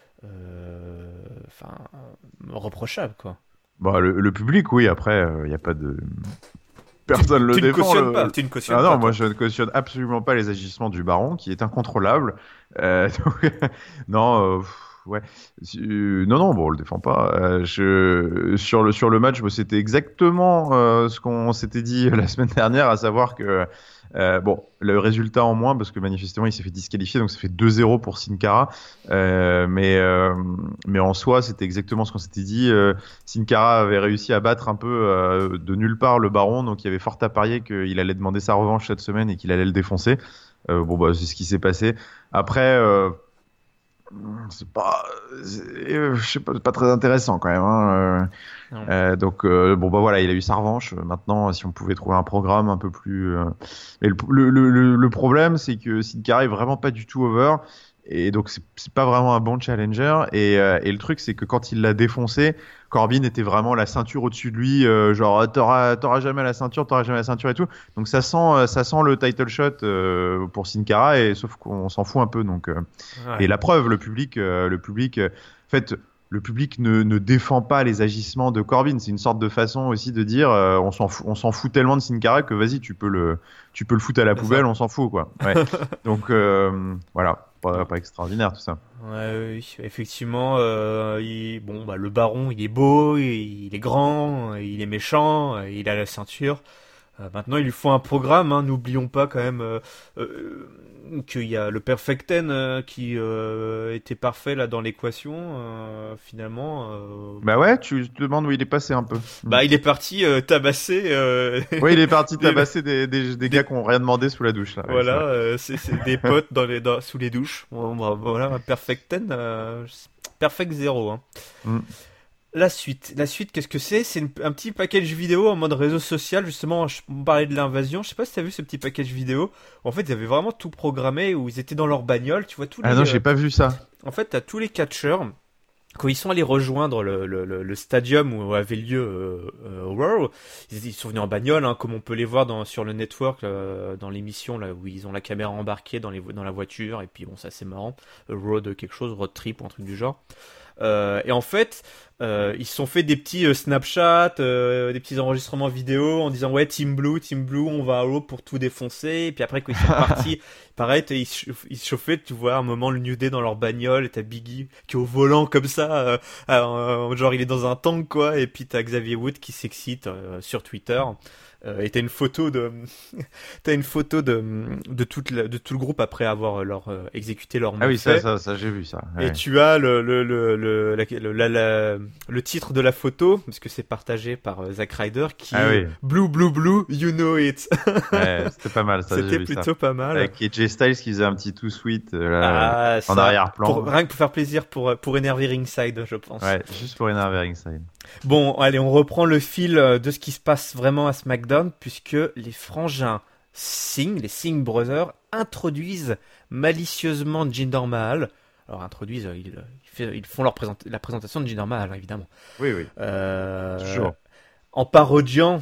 euh, enfin reprochables quoi? Bah, le, le public, oui, après, il n'y a pas de. Personne tu, le tu ne défend. cautionnes Le... pas, tu ne cautionnes Ah non, pas, moi toi. je ne cautionne absolument pas les agissements du baron, qui est incontrôlable. Euh, donc, non, euh, pff, ouais, Euh, non, non, bon, on le défend pas. Euh, je... Sur le sur le match, bah, c'était exactement euh, ce qu'on s'était dit la semaine dernière, à savoir que euh, bon, le résultat en moins, parce que manifestement il s'est fait disqualifier, donc ça fait deux zéro pour Sin Cara. Euh, mais euh, mais en soi, c'était exactement ce qu'on s'était dit. Euh, Sin Cara avait réussi à battre un peu euh, de nulle part le Baron, donc il y avait fort à parier qu'il allait demander sa revanche cette semaine et qu'il allait le défoncer. Euh, bon bah c'est ce qui s'est passé. Après, euh, c'est pas, c'est, euh, je sais pas, c'est pas très intéressant quand même. Hein. Non. Euh, euh, donc euh, bon bah voilà, il a eu sa revanche. Maintenant, si on pouvait trouver un programme un peu plus. Euh... Mais le, le, le, le problème, c'est que Sin Cara est vraiment pas du tout over. Et donc, c'est, c'est pas vraiment un bon challenger. Et, euh, et le truc, c'est que quand il l'a défoncé, Corbin était vraiment la ceinture au-dessus de lui. Euh, genre, t'auras, t'auras jamais la ceinture, t'auras jamais la ceinture et tout. Donc, ça sent, ça sent le title shot euh, pour Sin Cara. Et, sauf qu'on s'en fout un peu. Donc, euh, Ouais. et la preuve, le public, euh, le public, euh, en fait, le public ne, ne défend pas les agissements de Corbin. C'est une sorte de façon aussi de dire, euh, on s'en fout, on s'en fout tellement de Sin Cara que vas-y, tu peux le, tu peux le foutre à la C'est poubelle, ça. on s'en fout, quoi. Ouais. Donc, euh, voilà. Pas, pas extraordinaire tout ça. Ouais, oui, effectivement, euh, il- bon, bah, le Baron, il est beau, il, il est grand, il est méchant, il a la ceinture. Euh, maintenant, il lui faut un programme. Hein, n'oublions pas quand même euh, euh, qu'il y a le Perfect Ten euh, qui euh, était parfait là dans l'équation. Euh, finalement, euh, Bah ouais, tu te demandes où il est passé un peu. Mm. bah, il est parti euh, tabasser euh, Ouais, il est parti des, tabasser des, des, des des- gars qui ont rien demandé sous la douche là. Ouais, c'est voilà, vrai. euh, c'est, c'est des potes dans les, dans- sous les douches. Bon, bah, voilà, un Perfect Ten, euh, Perfect Zero. Hein. Mm. La suite, la suite, qu'est-ce que c'est? C'est une- un petit package vidéo en mode réseau social, justement, je- on parlait de l'invasion, je sais pas si t'as vu ce petit package vidéo. En fait, ils avaient vraiment tout programmé, où ils étaient dans leur bagnole, tu vois, tous Ah les... non, euh, j'ai pas vu ça. En fait, t'as tous les catcheurs, quand ils sont allés rejoindre le, le, le, le stadium où avait lieu euh, euh, Raw, ils, ils sont venus en bagnole, hein, comme on peut les voir dans, sur le network, euh, dans l'émission, là, où ils ont la caméra embarquée dans, les, vo- dans la voiture, et puis bon, ça c'est marrant, euh, Road quelque chose, Road Trip ou un truc du genre. Euh, et en fait, euh, ils se sont fait des petits euh, Snapchat, euh, des petits enregistrements vidéo en disant ouais Team Blue, Team Blue, on va à Raw pour tout défoncer. Et puis après quand ils sont partis, pareil, t'as- ils, se chauff- ils se chauffaient, tu vois à un moment le New Day dans leur bagnole, et t'as Biggie qui est au volant comme ça, euh, euh, genre il est dans un tank quoi. Et puis t'as Xavier Wood qui s'excite euh, sur Twitter. Euh, et t'as une photo de, t'as une photo de de toute la- de tout le groupe après avoir leur euh, exécuté leur Ah oui, ça, fait. ça, ça, j'ai vu ça. Et Ouais. tu as le, le, le, le, la- le, la- la- le titre de la photo, parce que c'est partagé par euh, Zack Ryder, qui Ah est oui, Blue, Blue, Blue, you know it. ouais, c'était pas mal ça, j'ai C'était vu ça. plutôt pas mal. Avec A J Styles qui faisait un petit too sweet euh, là, Ah, en ça, arrière-plan. pour, rien que pour faire plaisir pour, pour énerver Ringside, je pense. Ouais, juste pour énerver Ringside. Bon, allez, on reprend le fil euh, de ce qui se passe vraiment à SmackDown, puisque les frangins Singh, les Singh Brothers, introduisent malicieusement Jinder Mahal. Alors, introduisent, euh, ils, ils, fait- ils font leur présent- la présentation de Jinder Mahal, évidemment. Oui, oui, Euh, toujours. en parodiant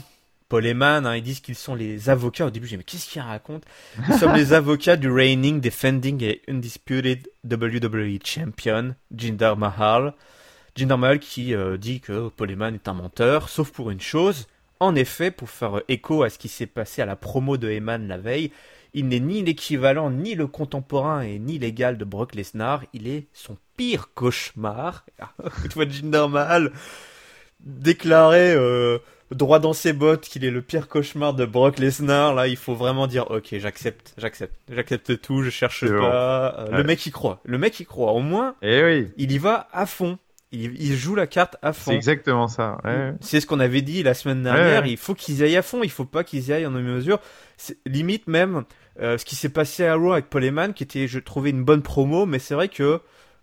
Paul Heyman, hein, ils disent qu'ils sont les avocats. Au début, j'ai dit, mais qu'est-ce qu'ils racontent? Nous sommes les avocats du reigning, defending et undisputed W W E champion, Jinder Mahal. Jinder Mahal qui euh, dit que Paul Heyman est un menteur, sauf pour une chose. En effet, pour faire écho à ce qui s'est passé à la promo de Heyman la veille, il n'est ni l'équivalent, ni le contemporain et ni l'égal de Brock Lesnar. Il est son pire cauchemar. Tu vois Jinder Mahal déclarer euh, droit dans ses bottes qu'il est le pire cauchemar de Brock Lesnar. Là, il faut vraiment dire ok, j'accepte, j'accepte, j'accepte tout, je cherche C'est pas. bon. Euh, Ouais. Le mec y croit. Le mec y croit. Au moins, Et oui, il y va à fond. Il, il joue la carte à fond. c'est exactement ça. Ouais. C'est ce qu'on avait dit la semaine dernière. Ouais, ouais. Il faut qu'ils y aillent à fond. Il faut pas qu'ils y aillent en demi-mesure. C'est limite même euh, ce qui s'est passé à Raw avec Paul Heyman, qui était, je trouvais, une bonne promo, mais c'est vrai que,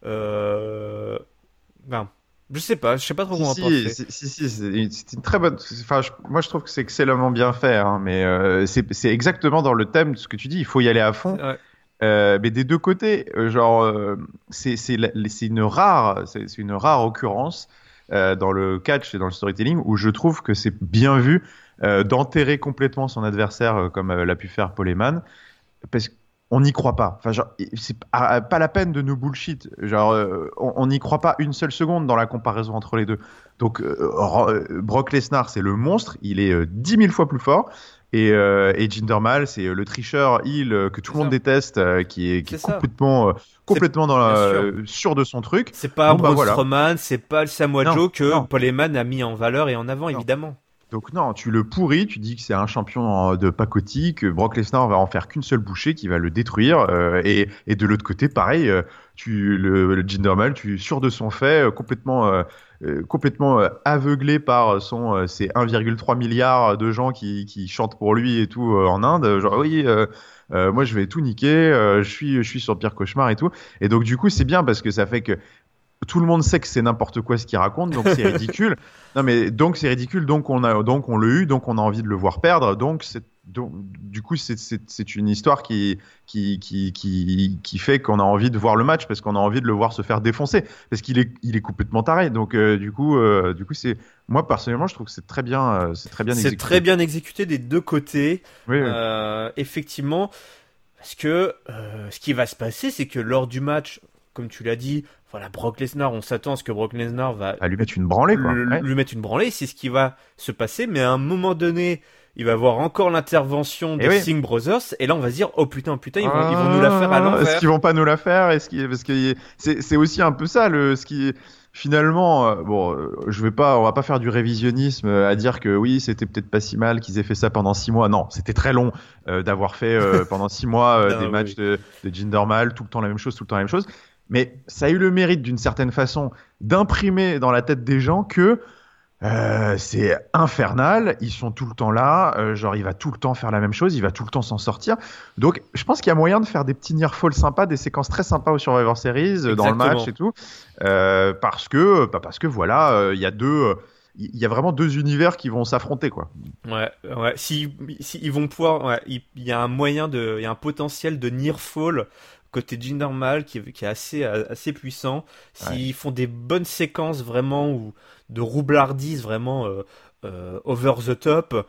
euh... ben, je sais pas, je sais pas trop Si, comment si, penser. si, si, si, c'est une, c'est une très bonne. Enfin, je- moi, je trouve que c'est excellemment bien fait, hein, mais euh, c'est c'est exactement dans le thème de ce que tu dis. Il faut y aller à fond. Ouais. Euh, mais des deux côtés, euh, genre, euh, c'est c'est la- c'est une rare, c'est c'est une rare occurrence euh, dans le catch et dans le storytelling où je trouve que c'est bien vu euh, d'enterrer complètement son adversaire euh, comme euh, l'a pu faire Paul Heyman, parce qu'on n'y croit pas. Enfin, genre, c'est pas pas la peine de nous bullshit. Genre, euh, on on n'y croit pas une seule seconde dans la comparaison entre les deux. Donc, euh, Ro- euh, Brock Lesnar, c'est le monstre. Il est euh, dix mille fois plus fort. Et, euh, et Jinder Mahal, c'est euh, le tricheur heel euh, que tout le C'est monde ça. déteste, euh, qui est, qui est C'est ça. complètement, euh, complètement dans la, bien sûr. euh, sûr de son truc. C'est pas Bon, bah, Braun voilà. Strowman, c'est pas le Samoa Non, Joe que non. Paul Heyman a mis en valeur et en avant, Non. évidemment. Donc non, tu le pourris, tu dis que c'est un champion de pacotille, que Brock Lesnar va en faire qu'une seule bouchée, qui va le détruire. euh, et, et de l'autre côté, pareil, euh, tu le, le Jinder Mahal, tu es sûr de son fait, euh, complètement, euh, euh, complètement euh, aveuglé par son, euh, ces un virgule trois milliard de gens qui, qui chantent pour lui et tout euh, en Inde. Genre oui, euh, euh, moi je vais tout niquer, euh, je suis, je suis sur le pire cauchemar et tout. Et donc du coup c'est bien parce que ça fait que tout le monde sait que c'est n'importe quoi ce qu'il raconte, donc c'est ridicule. Non mais donc c'est ridicule, donc on a, donc on l'a eu, donc on a envie de le voir perdre, donc c'est, donc du coup c'est, c'est, c'est une histoire qui, qui, qui, qui, qui fait qu'on a envie de voir le match parce qu'on a envie de le voir se faire défoncer parce qu'il est, il est complètement taré. Donc euh, du coup, euh, du coup c'est, moi personnellement je trouve que c'est très bien, euh, c'est très bien C'est exécuté. très bien exécuté des deux côtés. Oui, oui. Euh, effectivement, parce que euh, ce qui va se passer, c'est que lors du match, comme tu l'as dit, voilà, Brock Lesnar, on s'attend à ce que Brock Lesnar va À lui mettre une branlée quoi. le- Ouais. lui mettre une branlée, c'est ce qui va se passer, mais à un moment donné, il va y avoir encore l'intervention Eh des oui. Singh Brothers, et là on va se dire, oh putain, putain, ils vont, ils vont nous la faire à Ah, l'envers. Est-ce qu'ils vont pas nous la faire? Est-ce qu'ils, parce que c'est, c'est aussi un peu ça le, ce qui finalement, euh, bon, euh, je vais pas, on va pas faire du révisionnisme euh, à dire que oui, c'était peut-être pas si mal qu'ils aient fait ça pendant six mois. Non, c'était très long euh, d'avoir fait euh, pendant six mois euh, Non, des oui, matchs oui. de, de Jinder Mahal, tout le temps la même chose, tout le temps la même chose. Mais ça a eu le mérite d'une certaine façon d'imprimer dans la tête des gens que euh, c'est infernal, ils sont tout le temps là, euh, genre il va tout le temps faire la même chose, il va tout le temps s'en sortir. Donc je pense qu'il y a moyen de faire des petits near falls sympas, des séquences très sympas au Survivor Series, euh, dans le Exactement. match et tout, euh, parce que, bah, parce que voilà, euh, il y a deux, euh, il y a vraiment deux univers qui vont s'affronter quoi. Ouais, ouais. Si, si ils vont pouvoir, ouais, il il y a un moyen de, il y a un potentiel de near fall côté Jinder Mahal qui, est- qui est assez, assez puissant. S'ils font des bonnes séquences vraiment ou de roublardise vraiment euh, euh, over the top,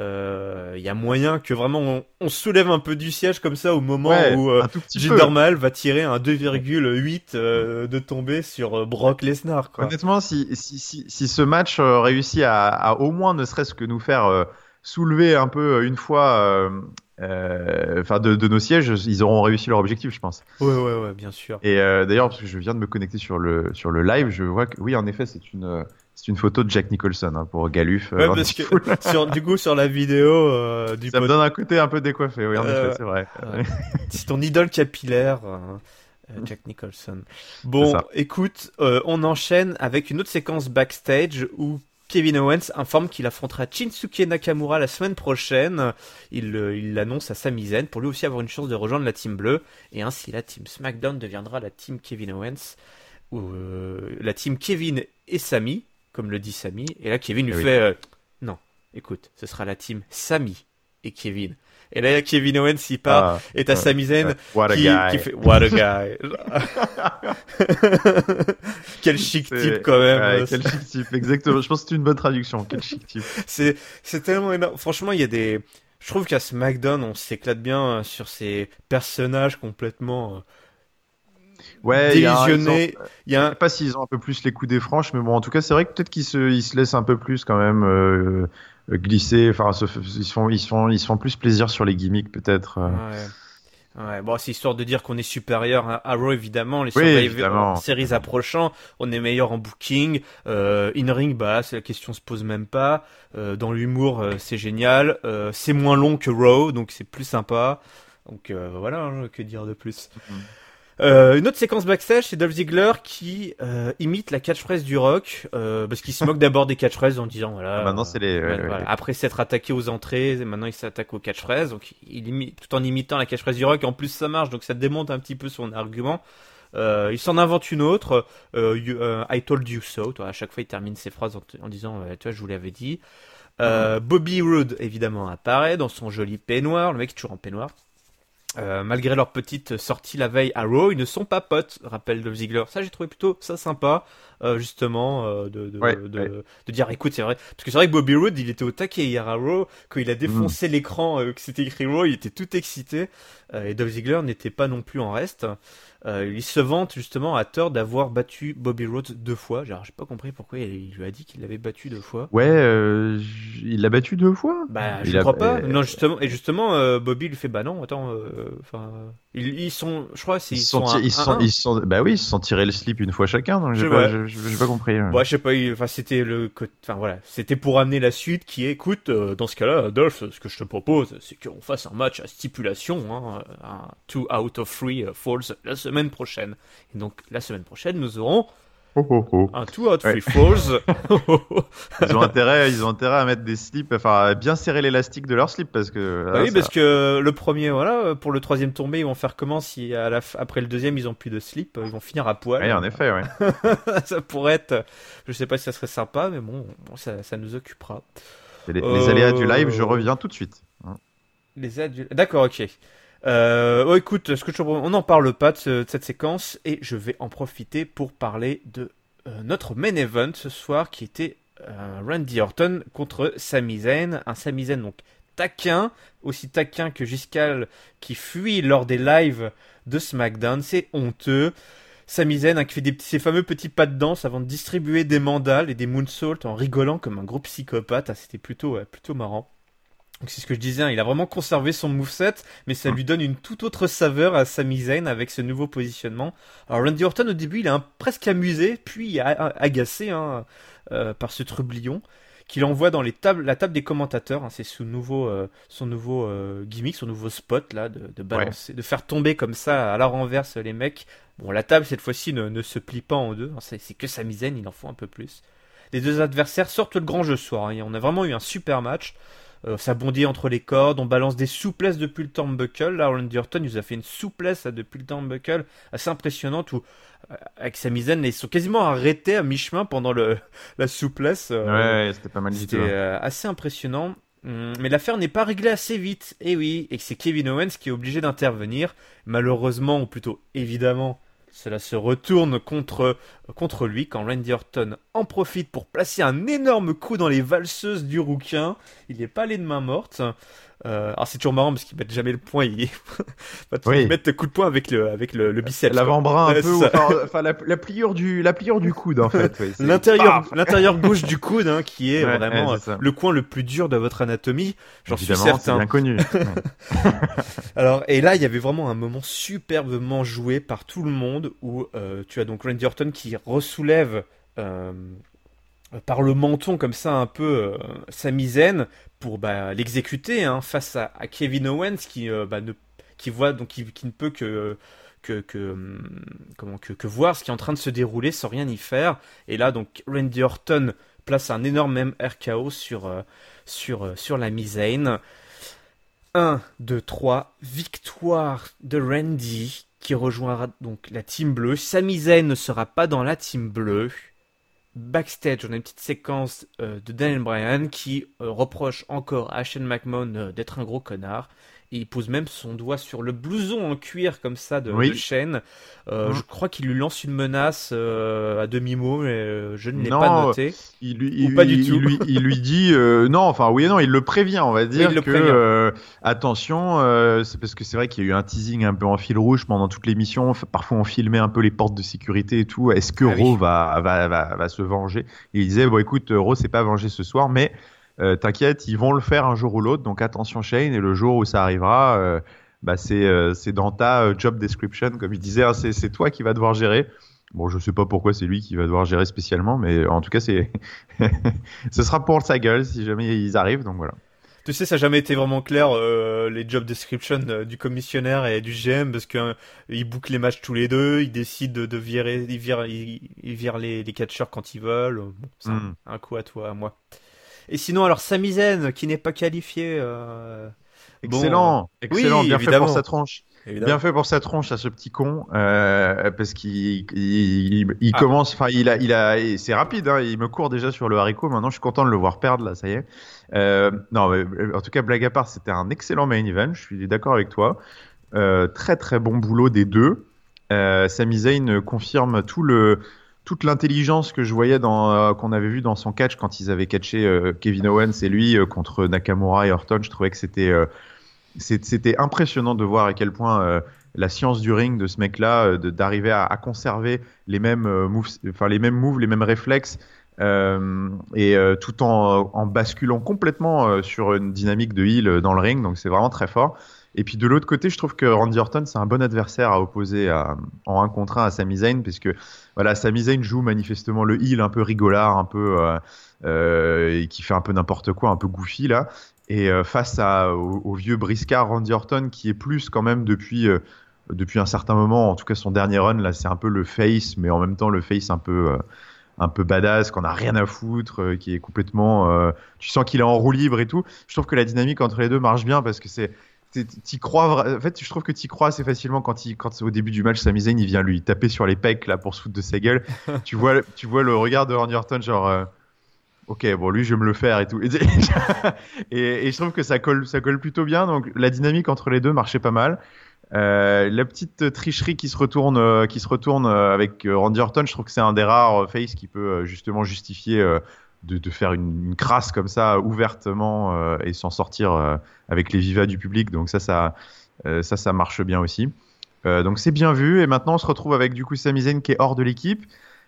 euh, il y a moyen que vraiment on, on se soulève un peu du siège comme ça au moment Ouais, où euh, un tout petit Jinder peu. Mahal va tirer un deux virgule huit euh, de tomber sur euh, Brock Lesnar, quoi. Honnêtement, si, si, si, si ce match euh, réussit à, à au moins ne serait-ce que nous faire euh, soulever un peu euh, une fois euh, euh, enfin de, de nos sièges, ils auront réussi leur objectif, je pense. Ouais, ouais, ouais, bien sûr. Et euh, d'ailleurs, parce que je viens de me connecter sur le, sur le live, je vois que oui, en effet, c'est une, euh, c'est une photo de Jack Nicholson hein, pour Galuf. euh, Ouais, dans parce que Deadpool. sur, du coup, sur la vidéo euh, du Ça me pod- donne un côté un peu décoiffé, oui, en Euh, effet, c'est vrai. ouais. C'est ton idole capillaire, euh, euh, Jack Nicholson. Bon, ça. écoute, euh, on enchaîne avec une autre séquence backstage où Kevin Owens informe qu'il affrontera Shinsuke Nakamura la semaine prochaine. Il euh, il l'annonce à Sami Zayn pour lui aussi avoir une chance de rejoindre la team bleue. Et ainsi, la team SmackDown deviendra la team Kevin Owens, ou euh, la team Kevin et Sami, comme le dit Sami. Et là, Kevin lui Eh oui. fait euh, non, écoute, ce sera la team Sami et Kevin. Et là, Kevin Owens, il part, Ah, et t'as ouais, Sami Zayn ouais. What a qui, guy. qui fait What a guy. Quel chic C'est- type quand même. ouais, quel chic type, exactement. Je pense que c'est une bonne traduction. Quel chic type. C'est, c'est tellement énorme. Franchement, il y a des. Je trouve qu'à SmackDown, on s'éclate bien euh, sur ces personnages complètement euh, Ouais, il y a un- ils ont- délusionnés. Il y a Je un. sais pas s'ils ont un peu plus les coups des franches, mais bon, en tout cas, c'est vrai que peut-être qu'ils se, ils se laissent un peu plus quand même euh, euh, glisser. Enfin, se, ils se font, ils se font, ils se font plus plaisir sur les gimmicks, peut-être. euh. Ouais. Ouais, bon, c'est histoire de dire qu'on est supérieur à Arrow, évidemment. Les Oui, Survivor évidemment. séries approchant, on est meilleur en booking. Euh, in-ring, bah, c'est la question se pose même pas. Euh, dans l'humour, euh, c'est génial. Euh, c'est moins long que Raw, donc c'est plus sympa. Donc euh, voilà, hein, que dire de plus. Mhm. Euh, une autre séquence backstage, c'est Dolph Ziggler qui euh, imite la catchphrase du Rock, euh, parce qu'il se moque d'abord des catchphrases en disant voilà. Maintenant, c'est les. euh, ouais, voilà, ouais. après s'être attaqué aux entrées, maintenant il s'attaque aux catchphrases, donc il imite, tout en imitant la catchphrase du Rock. En plus, ça marche, donc ça démonte un petit peu son argument. Euh, il s'en invente une autre, euh, you- euh, I told you so. Toi, à chaque fois, il termine ses phrases en, en disant, euh, tu vois, je vous l'avais dit. Euh, Bobby Roode, évidemment, apparaît dans son joli peignoir. Le mec est toujours en peignoir. Euh, malgré leur petite sortie la veille à Raw, ils ne sont pas potes, rappelle Dolph Ziggler. Ça, j'ai trouvé plutôt ça sympa, euh, justement, euh, de, de, Ouais, de, ouais. de dire, écoute, c'est vrai. Parce que c'est vrai que Bobby Roode, il était au taquet hier à Raw, quand il a défoncé l'écran, euh, que c'était écrit Raw, il était tout excité. Euh, et Dolph Ziggler n'était pas non plus en reste. Euh, il se vante justement à tort d'avoir battu Bobby Roode deux fois. Alors, j'ai pas compris pourquoi il, il lui a dit qu'il l'avait battu deux fois. Ouais, euh, j- il l'a battu deux fois. Bah, Il je a- crois pas. euh, Non, justement, et justement, euh, Bobby lui fait, bah non, attends, euh, enfin, ils, ils sont, je crois, c'est- Ils ils se sont, sont ti- à ils se sont, un un. ils se sont- bah oui, ils se sont tirés le slip une fois chacun, donc j'ai Je- pas, ouais. je- je- j'ai pas compris. ouais. Bon, je sais pas, il- enfin, c'était le, co- enfin voilà, c'était pour amener la suite qui est, écoute, euh, dans ce cas-là, Adolphe, ce que je te propose, c'est qu'on fasse un match à stipulation, hein, un two out of three euh, falls la semaine prochaine. Et donc, la semaine prochaine, nous aurons Oh, oh, oh. un two out of Ouais. three falls. Ils ont intérêt, ils ont intérêt à mettre des slips, enfin à bien serrer l'élastique de leur slip parce que. Bah là, oui, ça- parce que le premier, voilà, pour le troisième tombé, ils vont faire comment si à la f- après le deuxième, ils ont plus de slip, ils vont finir à poil. Ouais, en effet, ouais. Ça pourrait être, je sais pas si ça serait sympa, mais bon, ça, ça nous occupera. Et Les, Euh, les aléas du live, je reviens tout de suite. Hein. Les adultes. D'accord, ok. Euh, oh, écoute, ce que je te propose- on n'en parle pas de, ce- de cette séquence et je vais en profiter pour parler de euh, notre main event ce soir qui était euh, Randy Orton contre Sami Zayn. Un Sami Zayn donc taquin, aussi taquin que Giscal qui fuit lors des lives de SmackDown. C'est honteux. Sami Zayn hein, qui fait des petits, ses fameux petits pas de danse avant de distribuer des mandales et des moonsaults en rigolant comme un gros psychopathe. Ah, c'était plutôt, ouais, plutôt marrant. Donc c'est ce que je disais, hein, il a vraiment conservé son moveset, mais ça lui donne une toute autre saveur à Sami Zayn avec ce nouveau positionnement. Alors Randy Orton au début il est un- presque amusé, puis il est a- a- agacé hein, euh, par ce trublion qu'il envoie dans les tables, la table des commentateurs. Hein, c'est son nouveau, euh, son nouveau euh, gimmick, son nouveau spot là, de, de balancer, de faire tomber comme ça à la renverse les mecs. Bon la table cette fois-ci ne, ne se plie pas en deux, hein, c'est, c'est que Sami Zayn, il en faut un peu plus. Les deux adversaires sortent le grand jeu ce soir, hein, et on a vraiment eu un super match. Euh, ça bondit entre les cordes, on balance des souplesses depuis le turnbuckle. Là, Randy Orton nous a fait une souplesse là, depuis le turnbuckle assez impressionnante où, euh, avec Sami Zayn, ils sont quasiment arrêtés à mi-chemin pendant le, la souplesse. euh, Ouais, ouais, c'était pas mal du C'était tout. hein. euh, assez impressionnant. Hum, Mais l'affaire n'est pas réglée assez vite. Et oui, et c'est Kevin Owens qui est obligé d'intervenir. Malheureusement, ou plutôt évidemment, cela se retourne contre, contre lui quand Randy Orton en profite pour placer un énorme coup dans les valseuses du rouquin. Il n'est pas allé de main morte. Euh, alors c'est toujours marrant parce qu'ils mettent jamais le poing. Ils, Oui. ils mettent le coup de poing avec le, avec le, le biceps. L'avant-bras un Ouais, peu, c'est ça. enfin, enfin, la, la pliure du, la pliure du coude en fait. ouais, c'est- L'intérieur, Paf l'intérieur gauche du coude, hein, qui est Ouais, vraiment ouais, c'est ça. euh, le coin le plus dur de votre anatomie. J'en suis Évidemment, c'est certain. bien connu. Alors, et là, il y avait vraiment un moment superbement joué par tout le monde où euh, tu as donc Randy Orton qui ressoulève euh, par le menton comme ça un peu euh, Sami Zayn pour bah, l'exécuter hein, face à, à Kevin Owens qui euh, bah, ne qui voit donc qui, qui ne peut que que, que hum, comment que, que voir ce qui est en train de se dérouler sans rien y faire. Et là donc Randy Orton place un énorme R K O sur euh, sur euh, sur la Zayn. un, deux, trois, victoire de Randy qui rejoindra donc la team bleue. Sami Zayn ne sera pas dans la team bleue. Backstage, on a une petite séquence euh, de Daniel Bryan qui euh, reproche encore à Shane McMahon euh, d'être un gros connard. Et il pose même son doigt sur le blouson en cuir comme ça de, Oui. de Shane. Euh, Mmh. Je crois qu'il lui lance une menace euh, à demi-mot, mais euh, je ne l'ai Non, pas noté. il lui, Ou il, pas du il- tout. il lui, il lui dit euh, non, enfin oui et non, il le prévient, on va Oui, il dire le que prévient. euh, attention, euh, c'est parce que c'est vrai qu'il y a eu un teasing un peu en fil rouge pendant toute l'émission. F- Parfois, on filmait un peu les portes de sécurité et tout. Est-ce que Ah oui. Raw va, va, va, va se venger? Et il disait bon, écoute, Raw s'est pas vengé ce soir, mais euh, t'inquiète, ils vont le faire un jour ou l'autre. Donc attention, Shane, et le jour où ça arrivera. Euh, bah c'est euh, c'est dans ta euh, job description, comme il disait, hein, c'est c'est toi qui vas devoir gérer. Bon, je sais pas pourquoi c'est lui qui va devoir gérer spécialement, mais en tout cas, c'est ce sera pour sa gueule si jamais ils arrivent, donc voilà. Tu sais, ça n'a jamais été vraiment clair euh, les job descriptions euh, du commissionnaire et du G M parce que euh, ils bouclent les matchs tous les deux, ils décident de, de virer, ils virent, ils, ils virent les, les catcheurs quand ils veulent. Bon, c'est Hmm. un, un coup à toi, à moi. Et sinon, alors Sami Zayn qui n'est pas qualifié. euh, Bon, euh, Excellent, excellent, oui, bien fait pour évidemment, sa tronche. évidemment. Bien fait pour sa tronche à ce petit con, euh, parce qu'il il, il, il Ah, commence, enfin il a, il a, et c'est rapide, hein, il me court déjà sur le haricot. Maintenant, je suis content de le voir perdre là, ça y est. Euh, non, mais, en tout cas, blague à part, c'était un excellent main event. Je suis d'accord avec toi. Euh, très très bon boulot des deux. Euh, Sami Zayn confirme tout le toute l'intelligence que je voyais dans euh, qu'on avait vu dans son catch quand ils avaient catché euh, Kevin Owens et lui euh, contre Nakamura et Orton. Je trouvais que c'était euh, c'est- c'était impressionnant de voir à quel point euh, la science du ring de ce mec-là, euh, de- d'arriver à, à conserver les mêmes euh, moves, enfin les mêmes moves, les mêmes réflexes, euh, et euh, tout en, en basculant complètement euh, sur une dynamique de heel euh, dans le ring. Donc c'est vraiment très fort. Et puis de l'autre côté, je trouve que Randy Orton, c'est un bon adversaire à opposer à- en un contre un à Sami Zayn, puisque voilà, Sami Zayn joue manifestement le heel un peu rigolard, un peu euh, euh, et qui fait un peu n'importe quoi, un peu goofy là. Et euh, face à, au, au vieux briscard Randy Orton, qui est plus quand même depuis, euh, depuis un certain moment, en tout cas son dernier run, là, c'est un peu le face, mais en même temps le face un peu, euh, un peu badass, qu'on a rien à foutre, euh, qui est complètement. Euh, tu sens qu'il est en roue libre et tout. Je trouve que la dynamique entre les deux marche bien parce que c'est. t'y- T'y crois, vra- en fait, je trouve que tu crois assez facilement quand, il, quand au début du match, Sami Zayn il vient lui taper sur les pecs là pour se foutre de sa gueule. Tu vois, tu vois le regard de Randy Orton, genre. Euh, Ok, bon, lui, je vais me le faire et tout. Et, et, et je trouve que ça colle, ça colle plutôt bien. Donc, la dynamique entre les deux marchait pas mal. Euh, la petite tricherie qui se retourne, euh, qui se retourne euh, avec euh, Randy Orton, je trouve que c'est un des rares euh, face qui peut euh, justement justifier euh, de, de faire une, une crasse comme ça ouvertement euh, et s'en sortir euh, avec les vivas du public. Donc ça, ça, euh, ça, ça marche bien aussi. Euh, donc c'est bien vu. Et maintenant, on se retrouve avec du coup Sami Zayn qui est hors de l'équipe.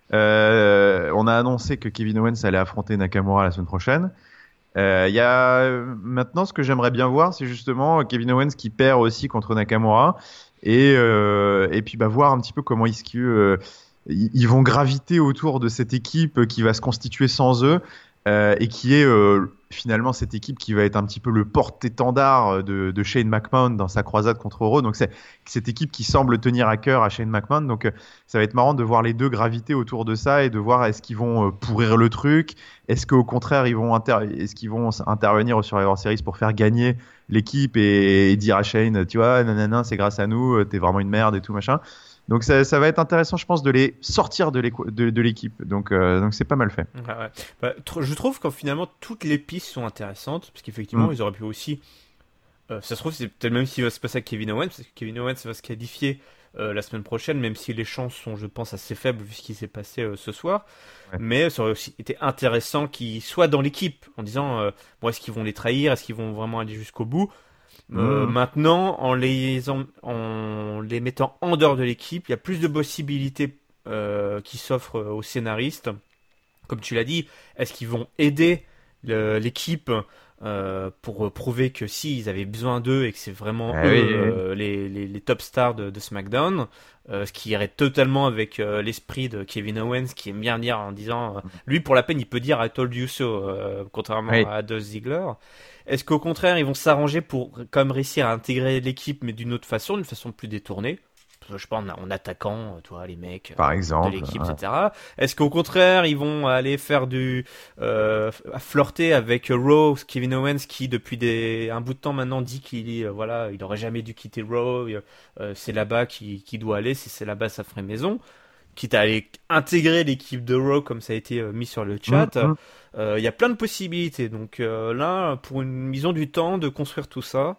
Euh, on a annoncé que Kevin Owens allait affronter Nakamura la semaine prochaine. Euh, Il y a maintenant ce que j'aimerais bien voir, c'est justement Kevin Owens qui perd aussi contre Nakamura et euh, et puis bah voir un petit peu comment est-ce qu'ils euh, ils vont graviter autour de cette équipe qui va se constituer sans eux euh, et qui est euh, finalement cette équipe qui va être un petit peu le porte-étendard de, de Shane McMahon dans sa croisade contre Raw. Donc c'est cette équipe qui semble tenir à cœur à Shane McMahon. Donc euh, ça va être marrant de voir les deux graviter autour de ça et de voir est-ce qu'ils vont euh, pourrir le truc, est-ce qu'au contraire ils vont inter- est-ce qu'ils vont intervenir au Survivor Series pour faire gagner l'équipe et, et dire à Shane, tu vois, nanana, c'est grâce à nous, t'es vraiment une merde et tout machin. Donc ça, ça va être intéressant, je pense, de les sortir de, l'équ- de, de l'équipe. Donc euh, donc c'est pas mal fait. Ouais, ouais. Bah, tr- je trouve que finalement toutes les pistes sont intéressantes parce qu'effectivement Mm. ils auraient pu aussi. Euh, ça se trouve c'est peut-être même ce qui va se passer avec Kevin Owens parce que Kevin Owens va se qualifier euh, la semaine prochaine, même si les chances sont, je pense, assez faibles vu ce qui s'est passé euh, ce soir. Ouais. Mais ça aurait aussi été intéressant qu'ils soient dans l'équipe en disant euh, bon, est-ce qu'ils vont les trahir, est-ce qu'ils vont vraiment aller jusqu'au bout. Euh, Mm. maintenant, en les, en, en les mettant en dehors de l'équipe, il y a plus de possibilités euh, qui s'offrent euh, aux scénaristes. Comme tu l'as dit, est-ce qu'ils vont aider le- l'équipe euh, pour prouver que si ils avaient besoin d'eux et que c'est vraiment Ah eux oui, oui, oui. euh, les, les, les top stars de, de SmackDown, euh, ce qui irait totalement avec euh, l'esprit de Kevin Owens qui aime bien dire en disant, euh, lui pour la peine il peut dire I told you so, euh, contrairement Oui. à Dolph Ziggler. Est-ce qu'au contraire ils vont s'arranger pour quand même réussir à intégrer l'équipe mais d'une autre façon, d'une façon plus détournée? Je sais pas, en, en attaquant, tu vois, les mecs Par euh, de exemple. l'équipe, Ouais. et cetera. Est-ce qu'au contraire, ils vont aller faire du euh, à flirter avec Raw, Kevin Owens, qui depuis des, un bout de temps maintenant dit qu'il euh, voilà, il aurait jamais dû quitter Raw, euh, c'est là-bas qu'il qu'il doit aller, si c'est là-bas, ça ferait maison. Quitte à aller intégrer l'équipe de Raw comme ça a été euh, mis sur le chat. Mm, mm. Euh, Il y a plein de possibilités. Donc euh, là, pour une, ils ont du temps de construire tout ça.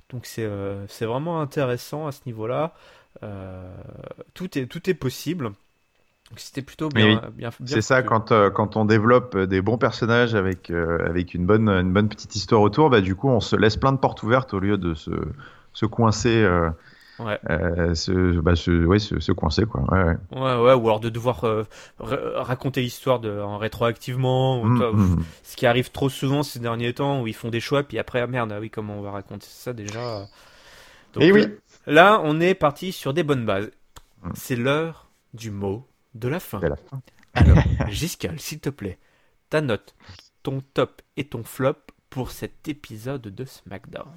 Donc c'est euh, c'est vraiment intéressant à ce niveau-là. Euh, tout est tout est possible. Donc c'était plutôt bien, Mais oui, bien, bien c'est ça foutu. quand euh, quand on développe des bons personnages avec euh, avec une bonne une bonne petite histoire autour, bah du coup on se laisse plein de portes ouvertes au lieu de se se coincer, euh, Ouais. euh, se bah se ouais se, se coincer quoi. Ouais, ouais. Ouais, ouais, ou alors de devoir euh, ra- raconter l'histoire de, en rétroactivement, ou Mm, toi, pff, mm. ce qui arrive trop souvent ces derniers temps, où ils font des choix, puis après, ah merde, ah oui, comment on va raconter ça déjà? Et Donc là, oui. là, on est parti sur des bonnes bases. Mm. C'est l'heure du mot de la fin. C'est la fin. Alors, Giscal, s'il te plaît, ta note, ton top et ton flop pour cet épisode de SmackDown.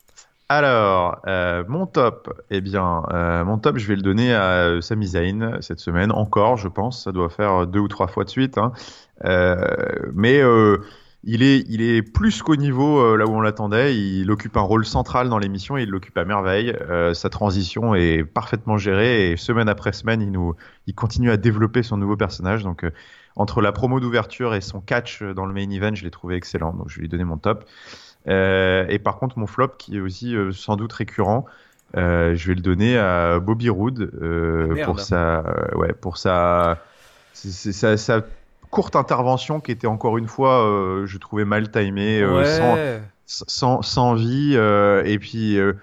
Alors, euh, mon top, eh bien, euh, mon top, je vais le donner à euh, Sami Zayn cette semaine, encore, je pense, ça doit faire deux ou trois fois de suite, hein. Euh, mais euh, il est, il est plus qu'au niveau euh, là où on l'attendait. Il occupe un rôle central dans l'émission et il l'occupe à merveille. Euh, sa transition est parfaitement gérée et semaine après semaine, il nous, il continue à développer son nouveau personnage. Donc, euh, entre la promo d'ouverture et son catch dans le main event, je l'ai trouvé excellent. Donc, je vais lui donner mon top. Euh, et par contre, mon flop, qui est aussi euh, sans doute récurrent, euh, je vais le donner à Bobby Roode euh, Merde. pour sa, euh, ouais, pour sa, c'est- c'est sa, sa courte intervention qui était encore une fois, euh, je trouvais mal timée, euh, sans, Ouais. sans, sans vie, euh, et puis euh,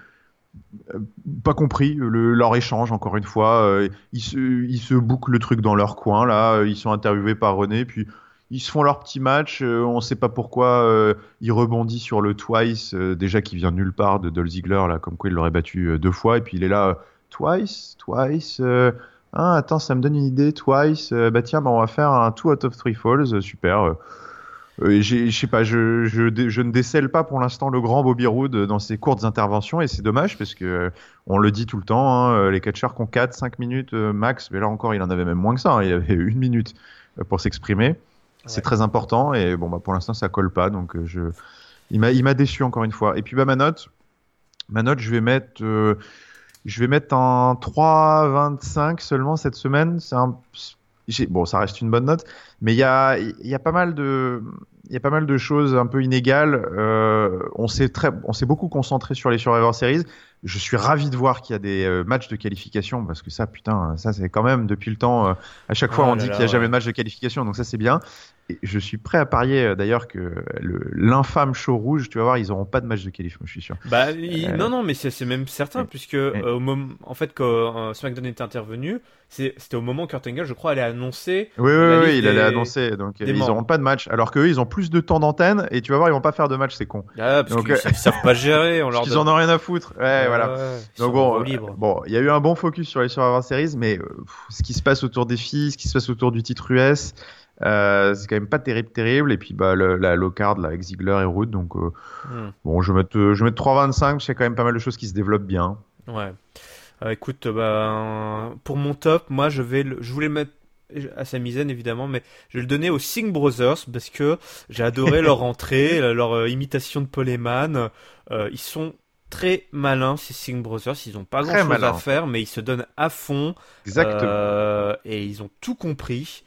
pas compris le, leur échange encore une fois. Euh, ils se, ils se bouclent le truc dans leur coin là. Ils sont interviewés par René, puis ils se font leur petit match. Euh, on sait pas pourquoi. Euh, il rebondit sur le Twice, euh, déjà qui vient de nulle part de Dolph Ziggler là, comme quoi il l'aurait battu euh, deux fois. Et puis il est là, euh, Twice, Twice. Euh, ah, attends, ça me donne une idée. Twice. Euh, bah tiens, bah, on va faire un two out of three falls. Euh, super. Euh, euh, j'ai- je sais pas, je, je, dé- je ne décèle pas pour l'instant le grand Bobby Roode dans ses courtes interventions et c'est dommage parce que euh, on le dit tout le temps, hein, euh, les catcheurs qui ont quatre cinq minutes euh, max, mais là encore il en avait même moins que ça, hein, il avait une minute euh, pour s'exprimer. C'est Ouais. très important et bon bah pour l'instant ça colle pas donc euh, je il m'a il m'a déçu encore une fois. Et puis bah ma note, ma note je vais mettre euh, je vais mettre un trois virgule vingt-cinq seulement cette semaine. C'est un... j'ai- Bon, ça reste une bonne note, mais il y a, il y a pas mal de, il y a pas mal de choses un peu inégales. Euh, on s'est très, on s'est beaucoup concentré sur les Survivor Series. Je suis ravi de voir qu'il y a des euh, matchs de qualification parce que ça, putain, ça c'est quand même depuis le temps. Euh, à chaque fois, Oh on là dit là, qu'il y a jamais ouais. de match de qualification, donc ça c'est bien. Et je suis prêt à parier euh, d'ailleurs que le, l'infâme show rouge, tu vas voir, ils auront pas de match de qualification, je suis sûr. Bah, il- Euh, non, non, mais c'est c'est même certain, et- puisque euh, et- au moment, en fait, quand euh, SmackDown était intervenu, c'est- c'était au moment où Kurt Angle, je crois, allait annoncer Oui, oui, la oui, liste il allait des, annoncer. Donc, euh, des ils membres. n'auront pas de match. Alors qu'eux, ils ont plus de temps d'antenne. Et tu vas voir, ils vont pas faire de match, c'est con. Ah, parce Donc, qu'ils euh, savent, ils savent pas gérer, on parce leur qu'ils en donne. ont rien à foutre. Ouais, voilà. Ouais, ils Donc sont en bon, roue euh, libre. bon, il y a eu un bon focus sur les Survivor Series, mais euh, pff, ce qui se passe autour des filles, ce qui se passe autour du titre U S, euh, c'est quand même pas terrible, terrible. Et puis bah le, la low card là avec Ziggler et Roode, donc euh, Hmm, bon, je vais mettre, euh, je vais mettre trois virgule vingt-cinq. Parce qu'il y a quand même pas mal de choses qui se développent bien. ouais. Euh, écoute, bah, pour mon top, moi, je vais le, je voulais le mettre à Sami Zayn évidemment, mais je vais le donner aux Singh Brothers parce que j'ai adoré leur entrée, leur euh, imitation de Paul Heyman. Euh, ils sont très malins ces Singh Brothers, ils ont pas Très grand chose à malin. faire, mais ils se donnent à fond. Exactement. Euh, et ils ont tout compris.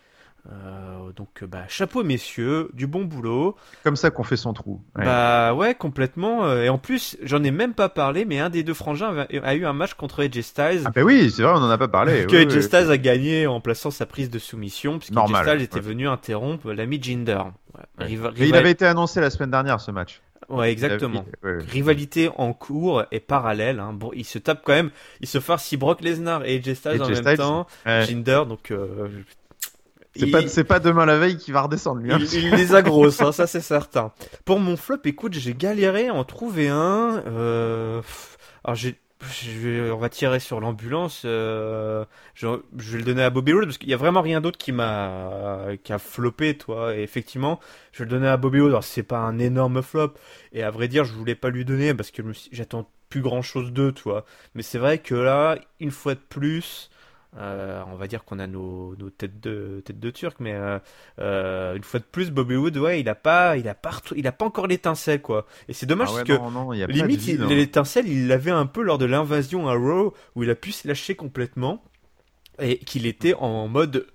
Euh, donc, bah, chapeau messieurs, du bon boulot. Comme ça qu'on fait son trou. Ouais. Bah ouais, complètement. Euh, Et en plus, j'en ai même pas parlé, mais un des deux frangins a, a eu un match contre A J Styles. Ah ben oui, c'est vrai, on en a pas parlé. Que Oui, A J oui. Styles a gagné en plaçant sa prise de soumission, puisque A J Normal. Styles était Ouais. venu interrompre l'ami Jinder. Ouais, Ouais. riva- Mais il riva- avait été annoncé la semaine dernière ce match. ouais, exactement. Il a- il- ouais, ouais. Rivalité en cours et parallèle. Hein. Bon, il se tape quand même, il se farcit Brock Lesnar et A J Styles A J en même Styles, temps. ouais. Jinder, donc euh, C'est il- pas, c'est pas demain la veille qui va redescendre lui. Hein. Il, il les a grosses, hein, ça c'est certain. Pour mon flop, écoute, j'ai galéré à en trouver un. Euh... pff, Alors j'ai, je vais- on va tirer sur l'ambulance. Euh... Je, je vais le donner à Bobby Roode parce qu'il y a vraiment rien d'autre qui m'a, qui a floppé, toi. Et effectivement, je vais le donner à Bobby Roode. Alors c'est pas un énorme flop. Et à vrai dire, je voulais pas lui donner parce que je me suis- j'attends plus grand chose d'eux, toi. Mais c'est vrai que là, une fois de plus. Euh, on va dire qu'on a nos, nos têtes de têtes de turc, mais euh, euh, une fois de plus, Bobby Wood, ouais, il a pas, il a pas, retrou- il a pas encore l'étincelle, quoi. Et c'est dommage Ah ouais, parce que non, non, il y a pas limite, de vide, il- hein. l'étincelle, il l'avait un peu lors de l'invasion à Raw, où il a pu se lâcher complètement et qu'il était en mode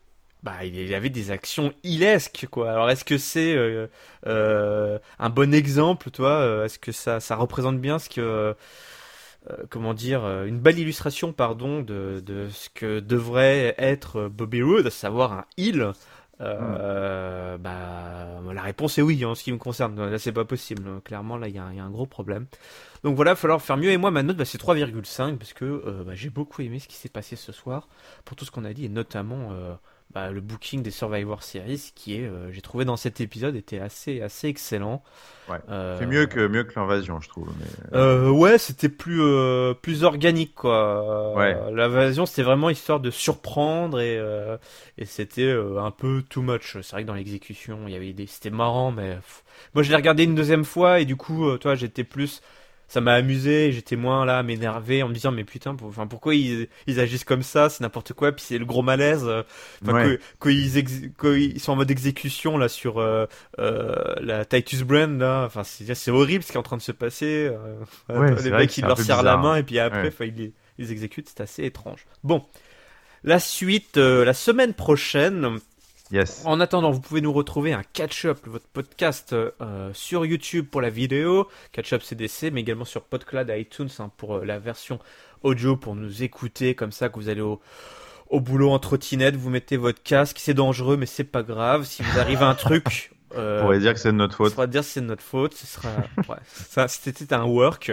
bah, il avait des actions ilesques, quoi. Alors, est-ce que c'est euh, euh, un bon exemple, toi? euh, Est-ce que ça, ça représente bien ce que, euh, comment dire, euh, une belle illustration, pardon, de, de ce que devrait être Bobby Roode, à savoir un heel? Hmm. Euh, bah, la réponse est oui, en ce qui me concerne. Là, c'est pas possible. Clairement, là, il y, a un- il y a un gros problème. Donc voilà, il va falloir faire mieux. Et moi, ma note, bah, c'est trois virgule cinq parce que euh, bah, j'ai beaucoup aimé ce qui s'est passé ce soir pour tout ce qu'on a dit et notamment euh, bah, le booking des Survivor Series qui est, euh, j'ai trouvé dans cet épisode, était assez, assez excellent. Ouais. C'est Euh, mieux que mieux que l'invasion, je trouve. Mais euh, euh, ouais, c'était plus, euh, plus organique quoi. ouais. Euh, L'invasion, c'était vraiment histoire de surprendre et, euh, et c'était euh, un peu too much. C'est vrai que dans l'exécution, il y avait des, c'était marrant, mais pff. Moi je l'ai regardé une deuxième fois et du coup, euh, toi, j'étais plus, ça m'a amusé, j'étais moins là à m'énerver en me disant mais putain, pour- enfin pourquoi ils, ils agissent comme ça, c'est n'importe quoi, puis c'est le gros malaise. euh, Enfin Ouais. que- quand ils ex- quand ils sont en mode exécution là sur euh, euh, la Titus Brand là, enfin c'est c'est horrible ce qui est en train de se passer. Ouais, euh, c'est les vrai que mecs ils c'est un leur peu serrent la bizarre, main hein. et puis après Ouais. enfin, ils les, ils exécutent, c'est assez étrange. Bon, la suite euh, la semaine prochaine. Yes. En attendant, vous pouvez nous retrouver un Catch-up, votre podcast euh, sur YouTube pour la vidéo, Catch-up C D C, mais également sur PodCloud et iTunes hein, pour euh, la version audio pour nous écouter, comme ça que vous allez au, au boulot en trottinette, vous mettez votre casque, c'est dangereux mais c'est pas grave. Si vous arrive un truc, On euh, pourrait dire que c'est de notre on faute. pourra dire que c'est de notre faute, ce sera, ouais, ça, c'était un work.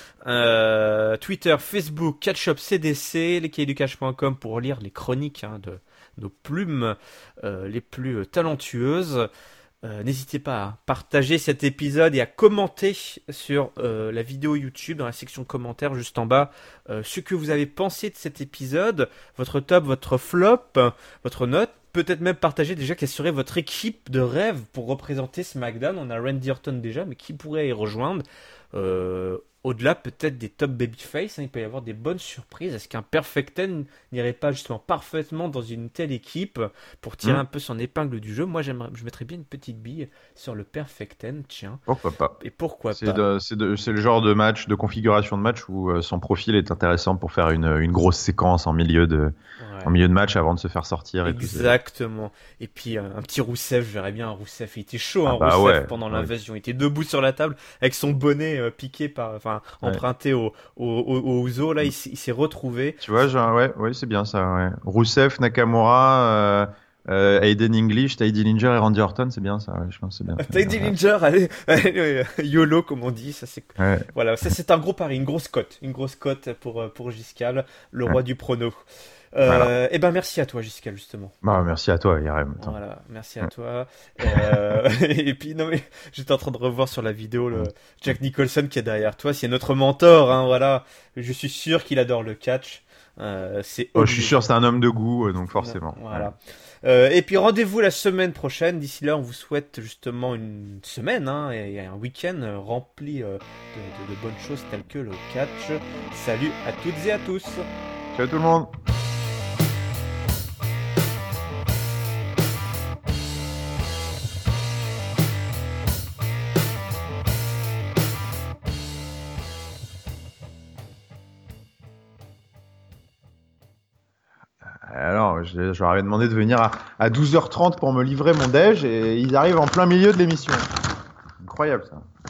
Euh, Twitter, Facebook, Catch-up C D C, lescahiers-du-cash point com pour lire les chroniques hein, de nos plumes euh, les plus talentueuses. Euh, n'hésitez pas à partager cet épisode et à commenter sur euh, la vidéo YouTube dans la section commentaires juste en bas euh, ce que vous avez pensé de cet épisode, votre top, votre flop, votre note. Peut-être même partager déjà quelle serait votre équipe de rêve pour représenter SmackDown. On a Randy Orton déjà, mais qui pourrait y rejoindre euh, au-delà peut-être des top babyface, hein, il peut y avoir des bonnes surprises. Est-ce qu'un Perfect Ten n'irait pas justement parfaitement dans une telle équipe pour tirer Hmm. un peu son épingle du jeu? Moi, j'aimerais, je mettrais bien une petite bille sur le Perfect Ten, tiens. Pourquoi pas? Et pourquoi C'est pas? de- c'est de- c'est le genre de match, de configuration de match où euh, son profil est intéressant pour faire une, une grosse séquence en milieu de, Ouais. en milieu de match avant de se faire sortir et tout. Exactement. Et puis euh, un petit Rousseff, je verrais bien un Rousseff. Il était chaud, Ah hein, bah Rousseff, ouais, pendant ouais. l'invasion. Il était debout sur la table avec son bonnet euh, piqué par, enfin, Ouais. emprunté au, au, au, aux os. Là, il, s'est- il s'est retrouvé. Tu vois, genre, ouais, ouais, c'est bien ça. Ouais. Rousseff, Nakamura, euh, euh, Aiden English, Ty Dillinger et Randy Orton, c'est bien ça. Ouais, je pense que c'est bien. Ty Dillinger, allez, allez, euh, YOLO, comme on dit. Ça, c'est, Ouais. voilà, ça, c'est un gros pari, une grosse cote. Une grosse cote pour, euh, pour Giscal, le Ouais. roi du prono. Euh, Voilà. Eh ben, merci à toi, Giscal, justement. Bah, merci à toi, Yarem. Attends. Voilà, merci à Ouais. toi. Euh, et puis, non mais, j'étais en train de revoir sur la vidéo le Jack Nicholson qui est derrière toi. C'est notre mentor, hein, voilà. Je suis sûr qu'il adore le catch. Euh, c'est Oh, je suis obligé. sûr que c'est un homme de goût, euh, donc forcément. Voilà. Euh, et puis rendez-vous la semaine prochaine. D'ici là, on vous souhaite justement une semaine hein, et un week-end euh, rempli euh, de, de- de bonnes choses telles que le catch. Salut à toutes et à tous. Ciao tout le monde. Alors, je, je leur avais demandé de venir à, à douze heures trente pour me livrer mon déj et ils arrivent en plein milieu de l'émission. Incroyable ça.